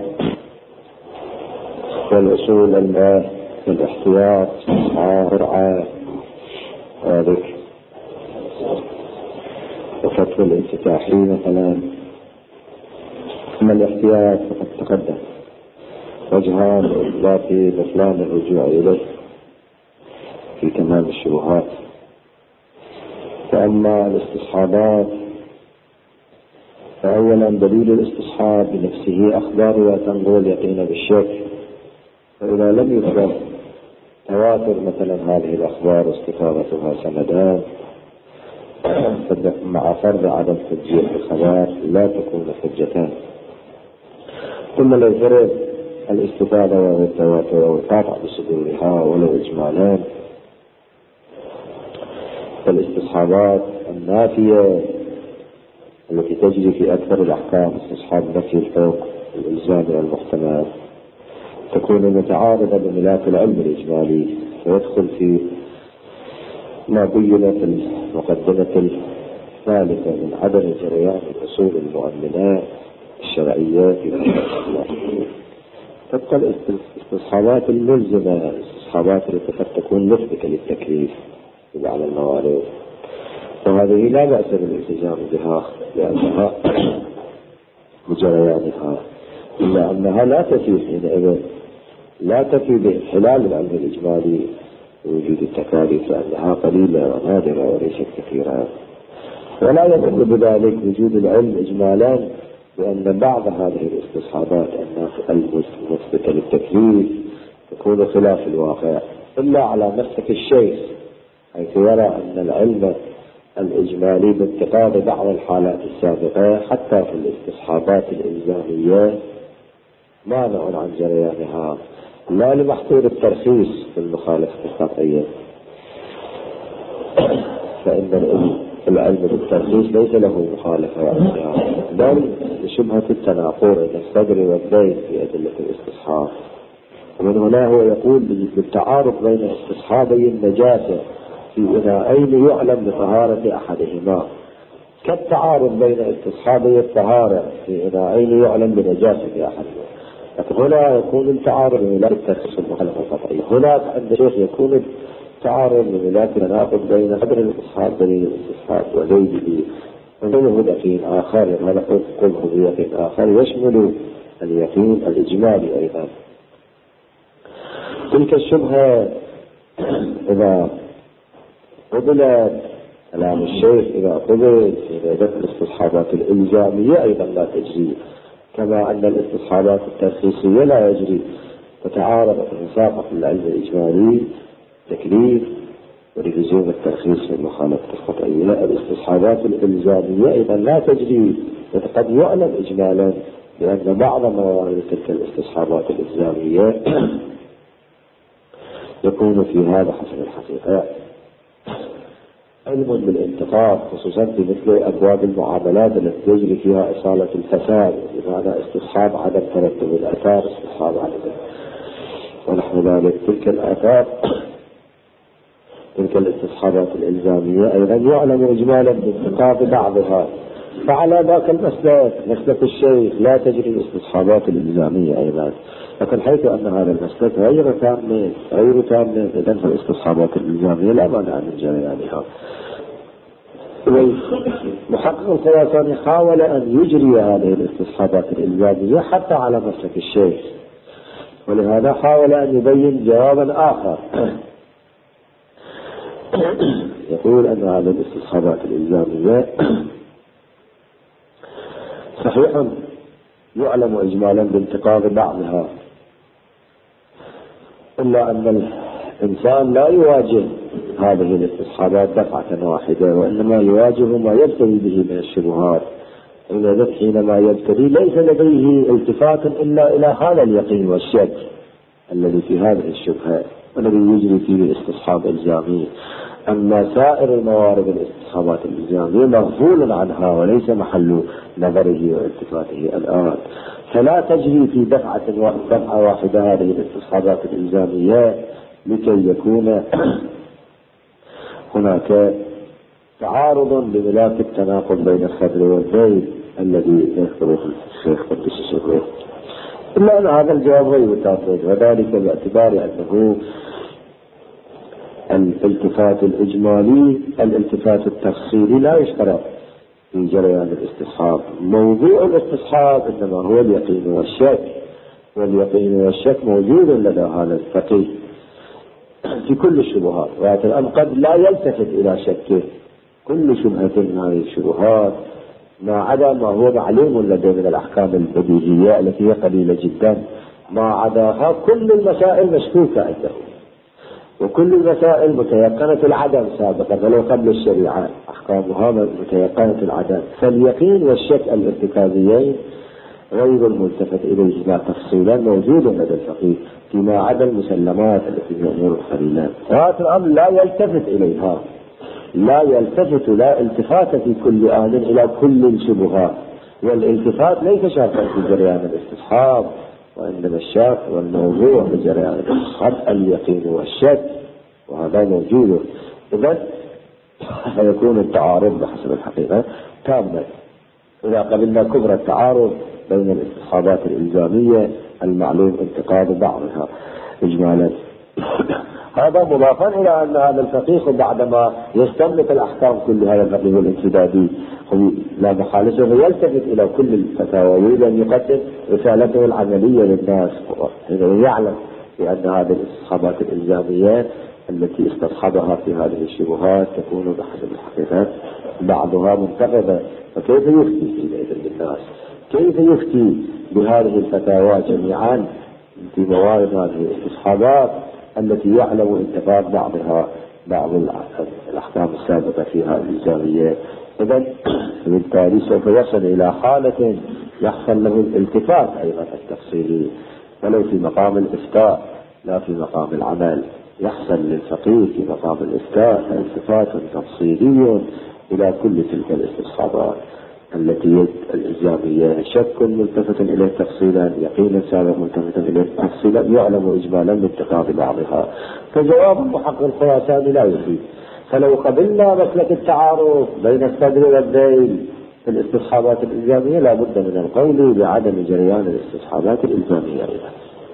والأصول الماء والاحتياط والرعاية وذلك
الشطر الانفتاحي مثلا. أما الاحتياط فقد تقدم وجهان إثبات بطلان الرجوع إليه في تمام الشبهات. فأما الاستصحابات فأولا دليل الاستصحاب بنفسه أخبار تنظر اليقين بالشك، فإذا لم يثبت تواتر مثلا هذه الأخبار واستفاضتها سندان مع فرض عدم تسجيل الخبر لا تكون حجتان. ثم لو فرض الاستفاضة والتواتر والقاطع بصدورها ولو إجمالان، فالاستصحابات النافية التي تجري في أكثر الأحكام استصحاب نفي الفوق الإلزام المحتمل تكون متعارضة بملاك العلم الإجمالي، فيدخل في ما بين في المقدمة الثالثة من عدم جريان الأصول المؤمنات الشرعية في الله. تبقى الاستصحابات الملزمة، الاستصحابات التي قد تكون مثبتة للتكليف على الموارد، وهذه لا بأس بالالتزام بها لأنها بجريانها، إلا أنها لا تفي حينئذ لا تفي بإحلال العلم الإجمالي ووجود التكاليف، لأنها قليلة ونادرة وليست كثيرة. ولا يدل بذلك وجود العلم إجمالا بأن بعض هذه الاستصحابات المثبتة للتكليف تكون خلاف الواقع، إلا على مسلك الشيخ حيث يرى أن العلم الإجمالي باتخاذ بعض الحالات السابقة حتى في الاستصحابات الإلزامية مانع عن جريانها، لا لمحصول الترخيص في المخالفة القطعية، فإن العلم بالترخيص ليس له مخالفة وعليها، بل لشبهة التناقض بين الصدر والدين في أدلة الاستصحاب. ومن هنا هو يقول بالتعارض بين استصحابي النجاسة في إناءين يعلم بطهارة أحدهما، كالتعارض بين استصحابي الطهارة في إناءين يعلم بنجاسة أحدهما. هنا يكون التعارض بملاك الترخيص المخالفة القطعية، هناك عند الشيخ يكون التعارض بملاك التناقض بين قدر الاستصحاب دليل الاستصحاب وليله وغيره يقين آخر، هذا قلبه بيقين آخر يشمل اليقين الإجمالي أيضا. تلك الشبهة إذا قبلت كلام الشيخ إذا قبل في ذكر الاستصحابات الإلزامية أيضا لا تجري، كما أن الاستصحابات الترخيصية لا يجري، تتعارض وتتساقط العلم الإجمالي تكليف ولزوم الترخيص في المخالفة القطعية. لا، الاستصحابات الإلزامية أيضا لا تجري، وقد يعلم إجمالا بأن بعض موارد تلك الاستصحابات الإلزامية يكون في هذا حسب الحقيقة علم بالانتقاد، خصوصا في مثل أبواب المعاملات التي يجري فيها إصالة الفساد، بمعنى استصحاب عدم ترتب الآثار، استصحاب عدم ونحو ذلك. تلك الآثار تلك الاستصحابات الإلزامية أيضا يعلم إجمالا بانتقاد بعضها، فعلى ذاك المسلك مسلك الشيخ لا تجري الاستصحابات الإلزامية أيضا، لكن حيث أن هذا المسلك غير تام غير تام إذن فالاستصحابات الإلزامية لا مانع من جريانها. محقق الخراساني حاول أن يجري هذه الاستصحابات الإلزامية حتى على مسلك الشيخ، ولهذا حاول أن يبين جوابا آخر يقول أن هذه الاستصحابات الإلزامية صحيحا يعلم إجمالا بانتقاض بعضها، إلا أن الإنسان لا يواجه هذه الاستصحابات دفعة واحدة، وإنما يواجه ما يبتلي به من الشبهات. إذا حينما يبتلي ليس لديه التفات إلا إلى هذا اليقين والشك الذي في هذه الشبهة والذي يجري فيه الاستصحاب الإلزامي. أما سائر الموارد الاستصحابات الإلزامية مغفول عنها وليس محل نظره والتفاته الآن، فلا تجري في دفعة دفعة واحدة هذه الاستصحابات الإلزامية لكي يكون هناك تعارض بملاك التناقض بين الخبر والذيل الذي يذكره الشيخ قدس سره. إلا أن هذا الجواب غير تافه، وذلك باعتبار أنه الالتفات الإجمالي الالتفات التفصيلي لا يشترط في جريان الاستصحاب. موضوع الاستصحاب إنما هو اليقين والشك، واليقين والشك موجود لدى هذا الفقيه في كل الشبهات، ولكن قد لا يلتفت إلى شكه. كل شبهة من هذه الشبهات ما عدا ما هو معلوم لديه من الأحكام البديهية التي هي قليلة جدا، ما عداها كل المسائل مشكوكة عنده، وكل المسائل متيقنة العدم سابقا ولو قبل الشريعة، أحكامها متيقنة العدم. فاليقين والشك الارتكابيين غير الملتفت إليهما تفصيلا موجود لدى الفقيه فيما عدا المسلمات التي هي أمور قليلة. هذا الأمر لا يلتفت إليها، لا يلتفت لا التفات في كل آن إلى كل الشبهات، والالتفات ليس شرطا في جريان الاستصحاب، وإنما الشرط والموضوع في جريان الاستصحاب اليقين والشك، وهذا موجود. إذن فيكون التعارض بحسب الحقيقة تاما إذا قبلنا كبر التعارض بين الاستصحابات الإلزامية المعلوم انتقاد بعضها إجمالا. هذا مضافا إلى أن هذا الفقيه بعدما يستنبط الأحكام كل هذا الفقيه الانسدادي لا محالسه يلتفت إلى كل الفتاوى ويريد أن يقدم رسالته العملية للناس، يعلم بأن هذه الاستصحابات الإلزامية التي استصحبها في هذه الشبهات تكون بحسب الحقيقة بعضها منتقدة، فكيف يفتي حينئذ للناس؟ كيف يفتي بهذه الفتاوى جميعا في موارد هذه الاستصحابات التي يعلم انتقاد بعضها بعض الأحكام السابقة فيها الإلزامية؟ إذن بالتالي سوف يصل إلى حالة يحصل له الالتفات أيضا التفصيلي، ولو في مقام الإفتاء لا في مقام العمل. يحصل للفقيه في مقام الإفتاء التفات تفصيلي إلى كل تلك الاستصحابات التي الإلزامية، شك ملتفت إليه تفصيلا، يقين سابق ملتفت إليه تفصيلا، يعلم إجمالا بانتقاد بعضها. فجواب المحقق الخراساني لا يفيد. فلو قبلنا مسلك التعارض بين الصدر والذيل في الاستصحابات الإلزامية لا بد من القول بعدم جريان الاستصحابات الإلزامية أيضا.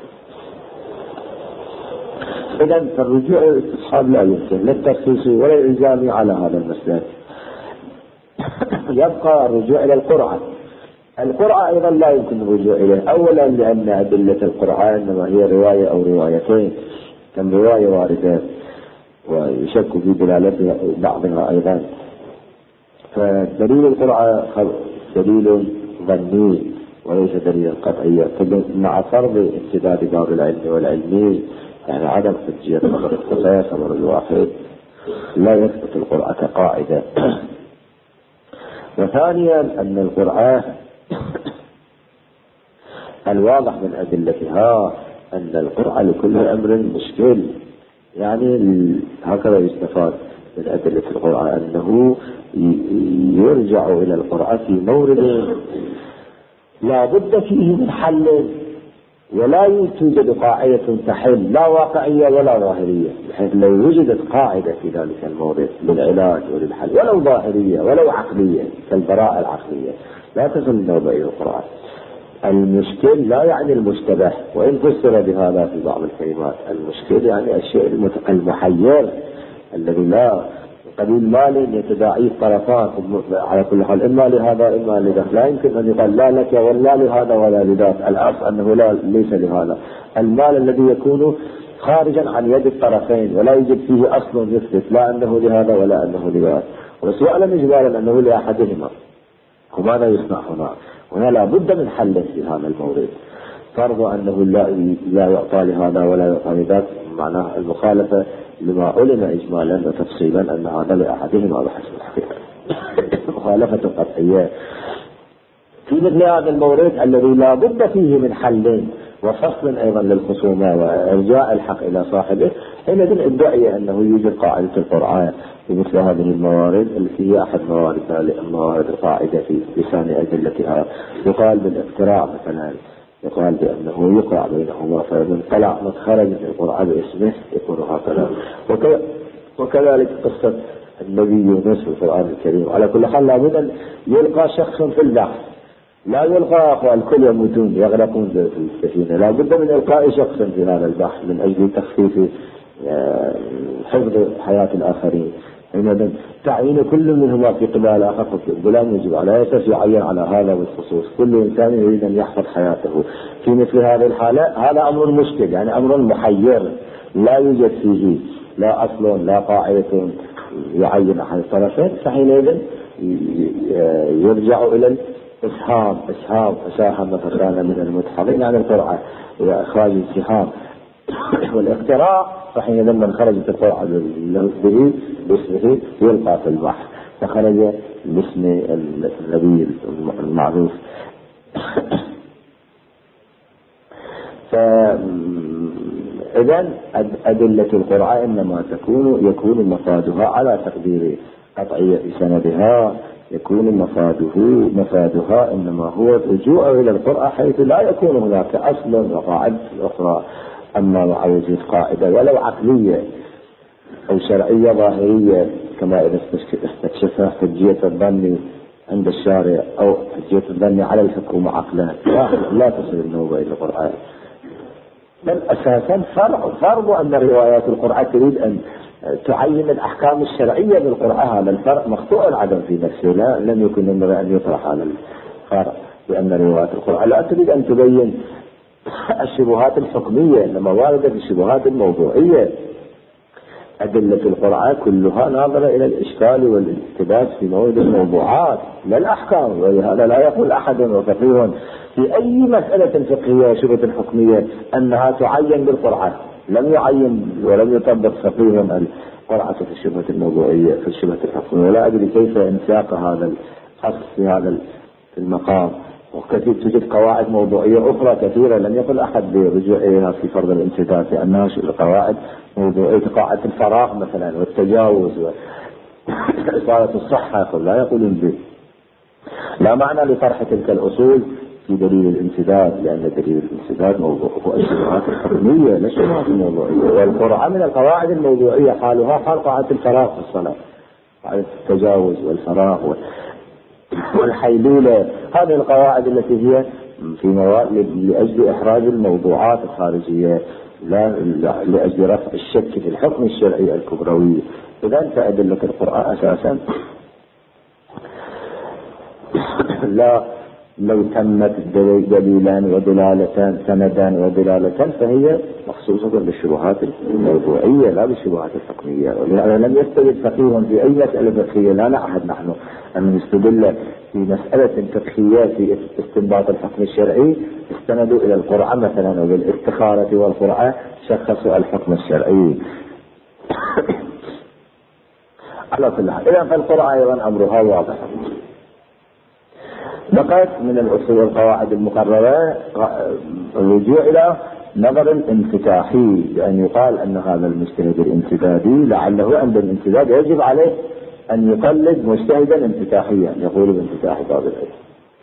إذن فالرجوع إلى الاستصحاب لا يمكن لا التخصيصي ولا الإلزامي على هذا المسلك. يبقى الرجوع إلى القرآن. القرآن أيضا لا يمكن الرجوع إليه، أولا لأن أدلة القرآن إنما هي رواية أو روايتين، كم رواية واردة ويشك في دلالة بعضها أيضا. فدليل القرآن دليل ظني وليس دليل قطعي، مع فرض امتداد باب العلم والعلمي، يعني عدم حجية خبر القياس خبر الواحد لا يثبت القرآن كقاعدة. وثانيا أن القرآن الواضح من أدلتها أن القرآن لكل أمر مشكل، يعني هكذا يستفاد من أدلة القرآن أنه يرجع إلى القرآن في مورد لا بد فيه من حل، ولا يوجد قاعدة تحل لا واقعية ولا ظاهرية، بحيث لو وجدت قاعدة في ذلك المورد للعلاج وللحل ولو ظاهرية ولو عقلية كالبراءة العقلية لا تصل النوبة إلى القرآن. المشكل لا يعني المشتبه، وإن فسر بهذا في بعض الكلمات. المشكل يعني الشيء المحير الذي لا قليل مال يتداعيه طرفان على كل حال، إما لهذا إما لذاك، لا يمكن أن يقال لا لك ولا لهذا ولا لذاك. الأصل أنه لا ليس لهذا. المال الذي يكون خارجا عن يد الطرفين ولا يوجد فيه أصل يثبت لا أنه لهذا ولا أنه لذاك، بس يعلم إجمالا أنه لأحدهما، وماذا يصنع هنا؟ هنا لا بد من حل في هذا المورد. فرض أنه لا, لا يعطى لهذا ولا يعطى لذاك، معناه المخالفة لما علم إجمالا وتفصيلا أن هذا لأحدهما بحسب الحقيقة مخالفة قطعية. في مثل هذا المورد الذي لا بد فيه من حل وفصل أيضا للخصومة وإرجاع الحق إلى صاحبه، حينئذ ادعي أنه يوجد قاعدة القرآن في مثل هذه الموارد التي هي أحد موارد الموارد القاعدة في لسان أدلتها. يقال بالاقتراع مثلا، يقال بأنه يقرأ بينهما، فمن طلع من خرج من القرآن باسمه يكون هكذا. وكذلك قصة النبي يونس في القرآن الكريم. على كل حال لابد أن يلقى شخص في البحر، لا يلقى الكل يموتون يغرقون في السفينة، لا بد من إلقاء شخص في هذا البحر من أجل تخفيف حفظ حياة الآخرين.
إذا تعيين كل منهما في قبال الآخر فلان يجب على أساس يعين على هذا بالخصوص. كل إنسان يريد أن يحفظ حياته في مثل هذه الحالة، هذا أمر مشكل، يعني أمر محير لا يوجد فيه لا أصل لا قاعدة يعين أحد الطرفين، فحينئذ يرجع إلى الإسهام. إسهام فساهم فكان من المدحضين عن القرعة وإخراج السهام والاقتراع، فحينئذ من خرجت القرعة به باسمه يلقى في البحر، فخرج باسم النبي المعروف. فإذن أدلة القرعة إنما تكون يكون مفادها على تقدير قطعية سندها، يكون مفاده مفادها إنما هو الرجوع إلى القرعة حيث لا يكون هناك أصل وقاعدة أخرى. أما مع وجود قاعدة ولو عقلية أو شرعية ظاهرية كما إذا استكشفها حجية الظن عند الشارع أو حجية الظن على الحكومة عقلا، لا تصل النوبة إلى القرآن. بل أساسا فرض فرض أن روايات القرآن تريد أن تعين الأحكام الشرعية بالقرآن، هذا الفرق مخطوء العدم في نفسه، لا لم يكن ينبغي أن يطرح على الفرق، لأن روايات القرآن لا تريد أن تبين الشبهات الحكمية، إنما واردة الشبهات الموضوعية. أدلة القرآن كلها ناظرة إلى الإشكال والالتباس في موضوع الموضوعات لا الأحكام، ولهذا لا يقول أحد وفقيه في أي مسألة فقهية شبهة حكمية أنها تعين بالقرآن، لم يعين ولم يطبق فقيه القرآن في الشبهة الموضوعية في الشبهة الحكمية. ولا أدري كيف انساق هذا الأصل في هذا المقام. وكثير توجد قواعد موضوعية أخرى كثيرة لم يقل أحد برجوع إليها في فرض الانسداد، لأنها قواعد موضوعية، قاعدة الفراغ مثلا والتجاوز وإصالة الصحة يقول لا يقولون به. لا معنى لطرح تلك الأصول في دليل الانسداد، لأن دليل الانسداد موضوع هو الشبهات الحكمية لا الشبهات الموضوعية، والقرآن من القواعد الموضوعية حالها حال قاعدة الفراغ في الصلاة، قاعدة التجاوز والفراغ والحيلولة. هذه القواعد التي هي في مواد لأجل إحراج الموضوعات الخارجية لا لأجل رفع الشك في الحكم الشرعي الكبروي. إذن فأدلة القرآن أساسا لا لو تمت دليلان ودلالتان سندا ودلالتان فهي مخصوصة بالشبهات الموضوعية لا بالشبهات الحكمية. ولهذا لم يستدل فقيه في أي مسألة فقهية، لا نعهد نحن أن نستدل في مسألة فقهية في استنباط الحكم الشرعي استندوا إلى القرآن مثلا وبالاستخارة والقرآن شخصوا الحكم الشرعي. على كل حال إذا فالقرآن أيضا أمرها واضح. بقيت من الأصول والقواعد المقررة الرجوع إلى نظر انفتاحي، لأن يقال أن هذا المجتهد الانسدادي لعله عند الانسداد يجب عليه أن يقلد مجتهدا انفتاحيا يقول بانفتاح باب العلم.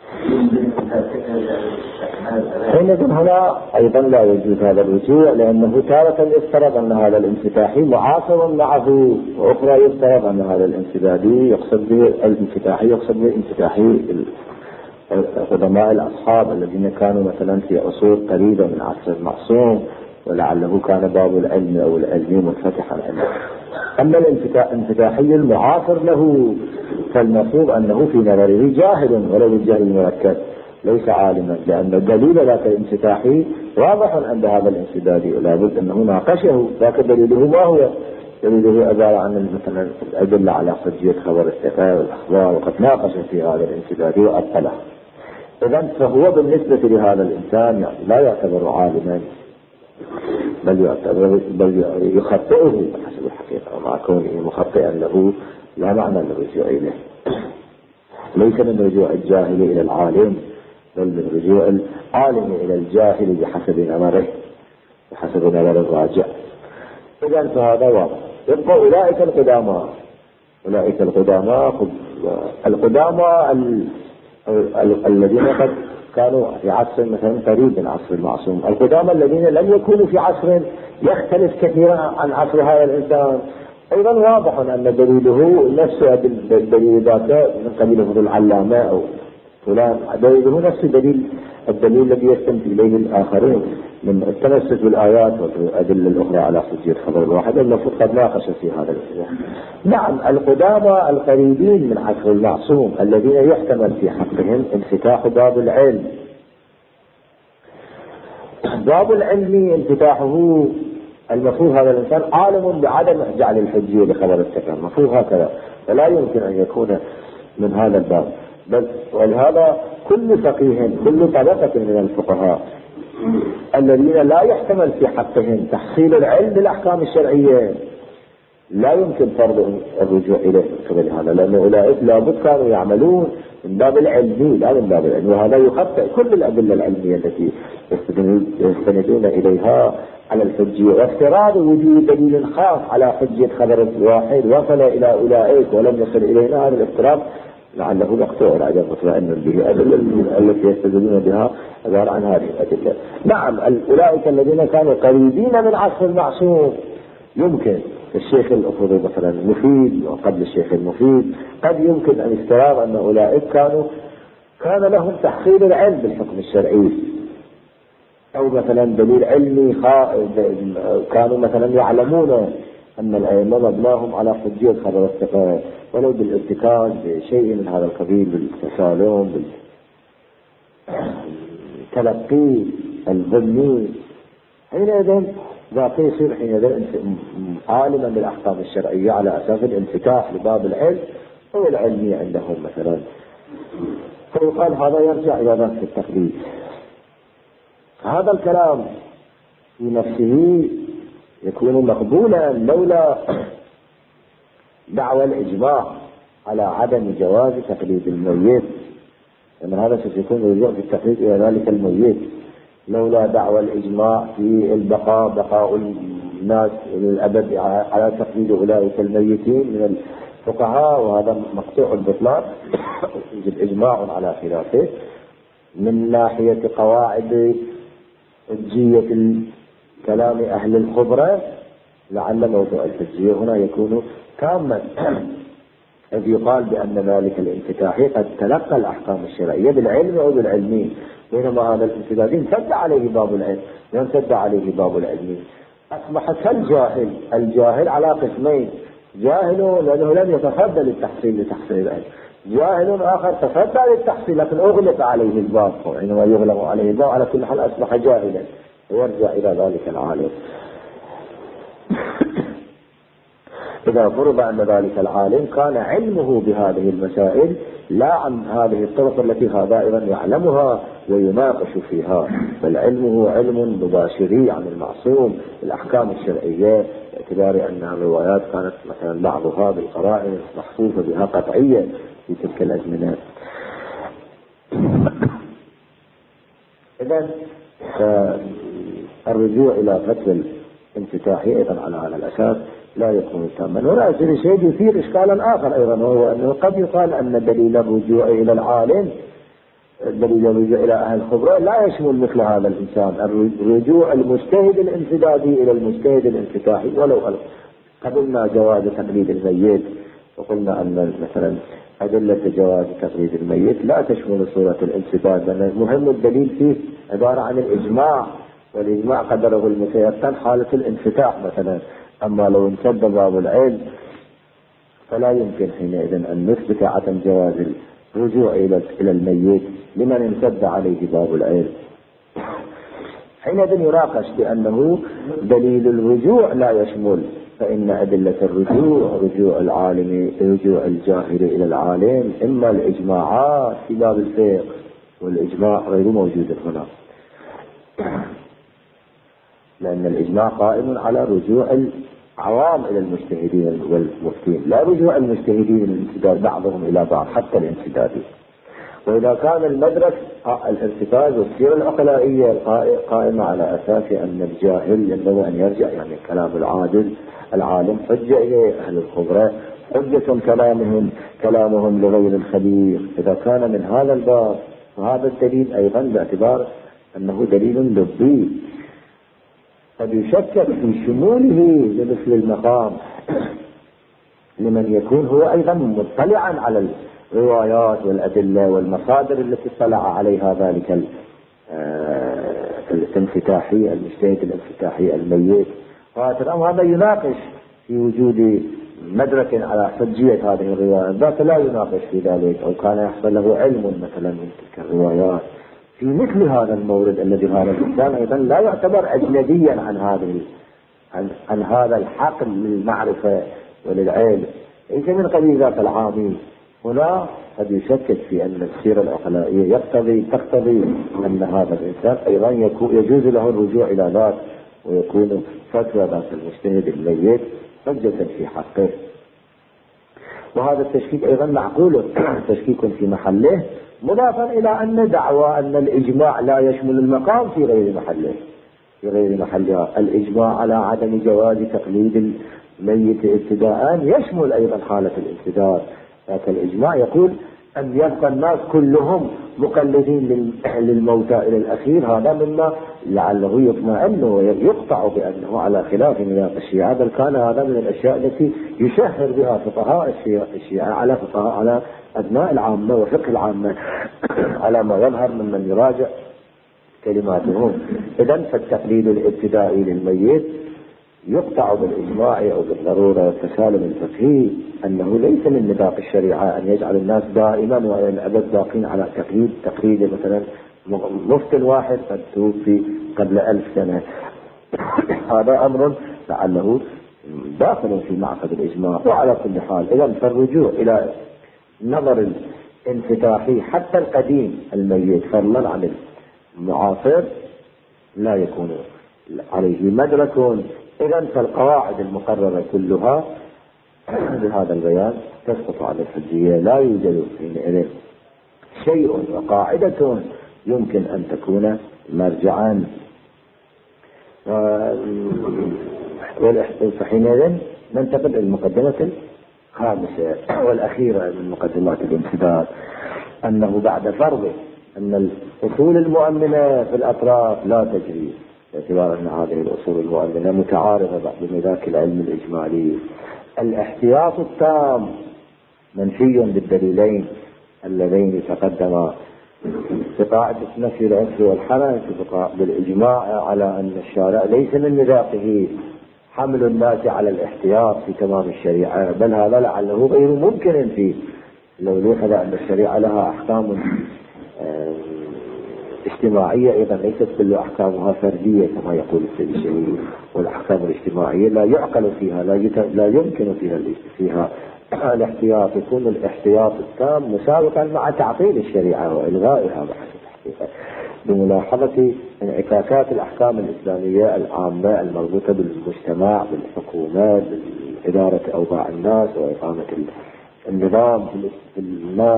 حينئذ هنا أيضا لا يجوز هذا الرجوع، لأنه تارة يفترض أن هذا الانفتاحي معاصر معه، وأخرى يفترض أن هذا الانسدادي يقصد به الانفتاحي يقصد به انفتاحي قدماء الأصحاب الذين كانوا مثلا في عصور قريبة من عصر المعصوم، ولعله كان باب العلم أو العلم منفتحا عنه. أما الانفتاحي المعاصر له فالمفروض أنه في نظره جاهل ولو الجهل المركب ليس عالما، لأن دليل ذاك الانفتاحي واضح عند هذا الانسدادي ولا بد أنه ناقشه. ذاك دليله ما هو؟ دليله عبارة عن مثلا الأدلة على حجية خبر الثقة والأخبار، وقد ناقش في هذا الانسدادي وأبطله. إذن فهو بالنسبة لهذا الإنسان يعني لا يعتبر عالما، بل يعتبر بل يخطئه حسب الحقيقة، ومع كونه مخطئا له لا معنى للرجوع إليه. ليس من رجوع الجاهل إلى العالم، بل من رجوع العالم إلى الجاهل بحسب نظره بحسب نظر الراجع. إذن فهذا واضح. يبقى أولئك القدامى أولئك القدامى القدامى الذين قد كانوا في عصر مثلا قريب من عصر المعصوم، القدامى الذين لم يكونوا في عصر يختلف كثيرا عن عصر هذا الإنسان. أيضا واضح أن دليله نفسه الدليل ذاته من قبيل العلامة أو فلان هو نفس دليل الدليل الذي يستند إليه الآخرين من التمسك بالآيات والأدلة الأخرى على حجية خبر الواحد المفروض قد ناقش في هذا الأسبوع. نعم القدامى القريبين من عصر المعصوم الذين يحتمل في حقهم انفتاح باب العلم. باب العلم انفتاحه المفروض هذا الإنسان عالم بعدم جعل الحجية لخبر التكرار، المفروض هكذا، فلا يمكن أن يكون من هذا الباب. بل ولهذا كل فقيه كل طبقة من الفقهاء الذين لا يحتمل في حقهم تحصيل العلم بالأحكام الشرعية لا يمكن فرض الرجوع إليه قبل هذا، لأن أولئك لابد كانوا يعملون من باب العلمي لا من باب العلم، وهذا يخطئ كل الأدلة العلمية التي يستندون إليها على الحجية. وافتراض وجود دليل خاص على حجية خبر واحد وصل إلى أولئك ولم يصل إلينا، هذا الافتراض لعله مقطوع لا مطمئن به. الأدلة التي يستدلون بها عبارة عن هذه الأدلة. نعم أولئك الذين كانوا قريبين من عصر المعصوم يمكن الشيخ الأفضل مثلا المفيد وقبل الشيخ المفيد قد يمكن أن يفترض أن أولئك كانوا كان لهم تحصيل العلم بالحكم الشرعي، أو مثلا دليل علمي كانوا مثلا يعلمون أن الأئمة مبناهم على حجية خبر الثقة ولو بالارتكاز بشيء من هذا القبيل، بالتسالم بالتلقي الظني، حينئذ ذاك يصير حينئذ عالما بالأحكام الشرعية على أساس الانفتاح لباب العلم أو العلمي عندهم مثلا، فيقال هذا يرجع إلى نفس التقليد. هذا الكلام في نفسه يكون مقبولا لولا دعوى الإجماع على عدم جواز تقليد الميت، لأن هذا سيكون رجوع في التقليد إلى ذلك الميت، لولا دعوى الإجماع في البقاء بقاء الناس للأبد على تقليد أولئك الميتين من الفقهاء، وهذا مقطوع البطلان يوجد إجماع على خلافه من ناحية قواعد حجية كلام أهل الخبرة، لعل موضوع الحجية هنا يكون تاما، إذ يقال بأن ذلك الانفتاحي قد تلقى الأحكام الشرعية بالعلم أو بالعلمي، بينما هذا الانفتاحي انسد عليه باب العلم وانسد عليه باب العلمي، أصبح كالجاهل. الجاهل على قسمين، جاهل لأنه لم يتصدى للتحصيل لتحصيل العلم، جاهل آخر تصدى للتحصيل لكن أغلق عليه الباب، وحينما يغلق عليه الباب على كل حال أصبح جاهلا ويرجع إلى ذلك العالم. إذا فرض أن ذلك العالم كان علمه بهذه المسائل لا عن هذه الطرق التي هذا أيضا يعلمها ويناقش فيها، بل علمه علم مباشري عن المعصوم الأحكام الشرعية، باعتبار أن الروايات كانت مثلا بعضها بالقرائن محفوظة بها قطعية في تلك الأزمنة. إذن الرجوع إلى فتوى الانفتاحي أيضا على هذا الأساس لا يكون تاما. هنا يصير شيء يثير إشكالا آخر أيضا، وهو أنه قد يقال أن دليل الرجوع إلى العالم دليل الرجوع إلى أهل الخبرة لا يشمل مثل هذا الإنسان، الرجوع المجتهد الانسدادي إلى المجتهد الانفتاحي. ولو قبلنا جواز تقليد الميت وقلنا أن مثلا أدلة جواز تقليد الميت لا تشمل صورة الانسداد، لأن مهم الدليل فيه عبارة عن الإجماع، والإجماع قدره المتيقن حالة الانفتاح مثلا. أما لو انسد باب العلم فلا يمكن حينئذ أن نثبت عدم جواز الرجوع إلى الميت لمن انسد عليه باب العلم. حينئذ يناقش بأنه دليل الرجوع لا يشمل، فإن أدلة الرجوع رجوع العالم رجوع الجاهل إلى العالم إما الإجماعات في باب الفقه، والإجماع غير موجود هنا، لأن الإجماع قائم على رجوع العوام إلى المجتهدين والمفتين، لا رجوع المجتهدين الانسداد بعضهم إلى بعض حتى الانسدادي. وإذا كان المدرك الارتكاز والسيرة العقلائية قائمة على أساس أن الجاهل ينبغي أن يرجع، يعني كلام العادل العالم حجة إليه أهل الخبرة حجة كلامهم كلامهم لغير الخبير، إذا كان من هذا الباب وهذا الدليل أيضا باعتبار أنه دليل لبي قد يشكك في شموله لمثل المقام لمن يكون هو أيضا مطلعا على الروايات والأدلة والمصادر التي اطلع عليها ذلك الانفتاحي المجتهد الانفتاحي الميت. هذا يناقش في وجود مدرك على حجية هذه الروايات، ذاك لا يناقش في ذلك، أو كان يحصل له علم مثلا من تلك الروايات في مثل هذا المورد الذي هذا الإنسان أيضا لا يعتبر أجنبيا عن هذه عن, عن هذا الحقل للمعرفة وللعلم، ليس من قبيل ذاك العامي. هنا قد يشكك في أن السيرة العقلائية يقتضي تقتضي أن هذا الإنسان أيضا يجوز له الرجوع إلى ذاك، ويكون فتوى ذاك المجتهد الميت حجة في حقه. وهذا التشكيك أيضا معقول، تشكيك في محله، مضافا إلى أن دعوى أن الإجماع لا يشمل المقام في غير محله في غير محلها. الإجماع على عدم جواز تقليد الميت ابتداء يشمل أيضا حالة الامتداد، لكن الإجماع يقول أن يبقى الناس كلهم مقلدين للموتى إلى الأخير، هذا مما لعله يطمئن ويقطع بأنه على خلاف من الشيعة، بل كان هذا من الأشياء التي يشهر بها فقهاء الشيعة على فقهاء على أبناء العامة وفقه العامة على ما يظهر ممن يراجع كلماتهم. إذن فالتقليد الابتدائي للميت يقطع بالإجماع أو بالضرورة والتسالم الفقهي أنه ليس من نطاق الشريعة أن يجعل الناس دائما وإلى الأبد باقين على تقليد تقليد مثلا مفتي واحد قد توفي قبل ألف سنة. هذا أمر لعله داخل في معقد الإجماع. وعلى كل حال إذن فالرجوع إلى نظر الانفتاحي حتى القديم الميت فضلا عن المعاصر لا يكون عليه مدرك. إذن فالقواعد المقررة كلها بهذا البيان تسقط على الحجية، لا يوجد حينئذ شيء وقاعدة يمكن أن تكون مرجعا. فحينئذ ننتقل إلى المقدمة الخامسة والأخيرة من مقدمات الانسداد، أنه بعد فرض أن الأصول المؤمنة في الأطراف لا تجري، باعتبار أن هذه الأصول المؤمنة متعارضة بذاك العلم الإجمالي، الاحتياط التام منفي بالدليلين اللذين تقدما بقاعدة نفي العنف والحرج بالإجماع على أن الشارع ليس من نطاقه حمل الناس على الاحتياط في تمام الشريعة، بل هذا لعله غير ممكن فيه. لو لوحظ أن الشريعة لها أحكام اجتماعية أيضا ليست كل أحكامها فردية كما يقول السيد الشهيد، والأحكام الاجتماعية لا يعقل فيها لا, لا يمكن فيها فيها الاحتياط. يكون الاحتياط التام مساوقا مع تعطيل الشريعة وإلغائها بحسب الحقيقة، بملاحظة انعكاسات الأحكام الإسلامية العامة المربوطة بالمجتمع بالحكومات بإدارة أوضاع الناس وإقامة النظام في الناس.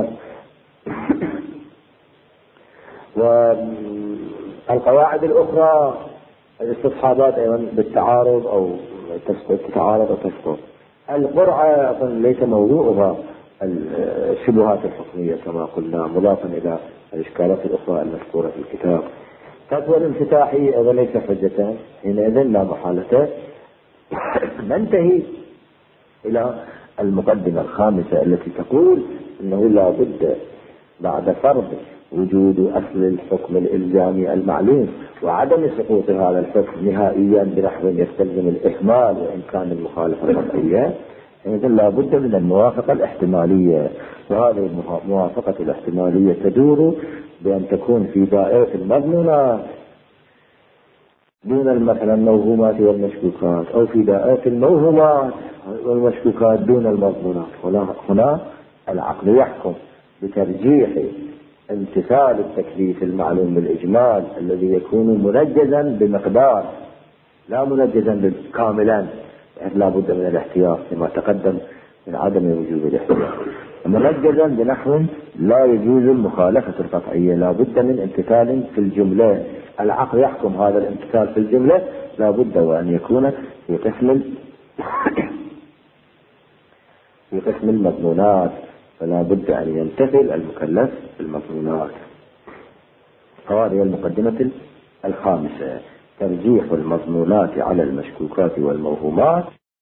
والقواعد الأخرى الاستصحابات أيضا بالتعارض أو تتعارض أو تسقط. القرعة أصلا ليس موضوعها الشبهات الحكمية كما قلنا، مضافا إلى الإشكالات الأخرى المذكورة في الكتاب. فتوى الانفتاحي أيضا ليس حجة، حينئذ لا محالة ننتهي إلى المقدمة الخامسة التي تقول أنه لا بد بعد فرض وجود أصل الحكم الإلزامي المعلوم وعدم سقوط هذا الحكم نهائيا بنحو يستلزم الإهمال وإن كان المخالفة القطعية، إذن لا بد من الموافقة الاحتمالية. وهذه الموافقة الاحتمالية تدور بأن تكون في دائرة المضمونات دون مثلا الموهومات والمشكوكات، أو في دائرة الموهومات والمشكوكات دون المضمونات. هنا, هنا العقل يحكم بترجيح امتثال التكليف المعلوم بالإجمال الذي يكون منجزا بمقدار لا منجزا كاملا، لا بد من الاحتياط كما تقدم من عدم وجود الاحتياط، منجزا بنحو لا يجوز المخالفة القطعية، لا بد من امتثال في الجملة. العقل يحكم هذا الامتثال في الجملة لا بد وأن يكون في قسم في قسم المضمونات، فلا بد أن يمتثل المكلف بالمضمونات. هذه المقدمة الخامسة، ترجيح المضمونات على المشكوكات والموهومات.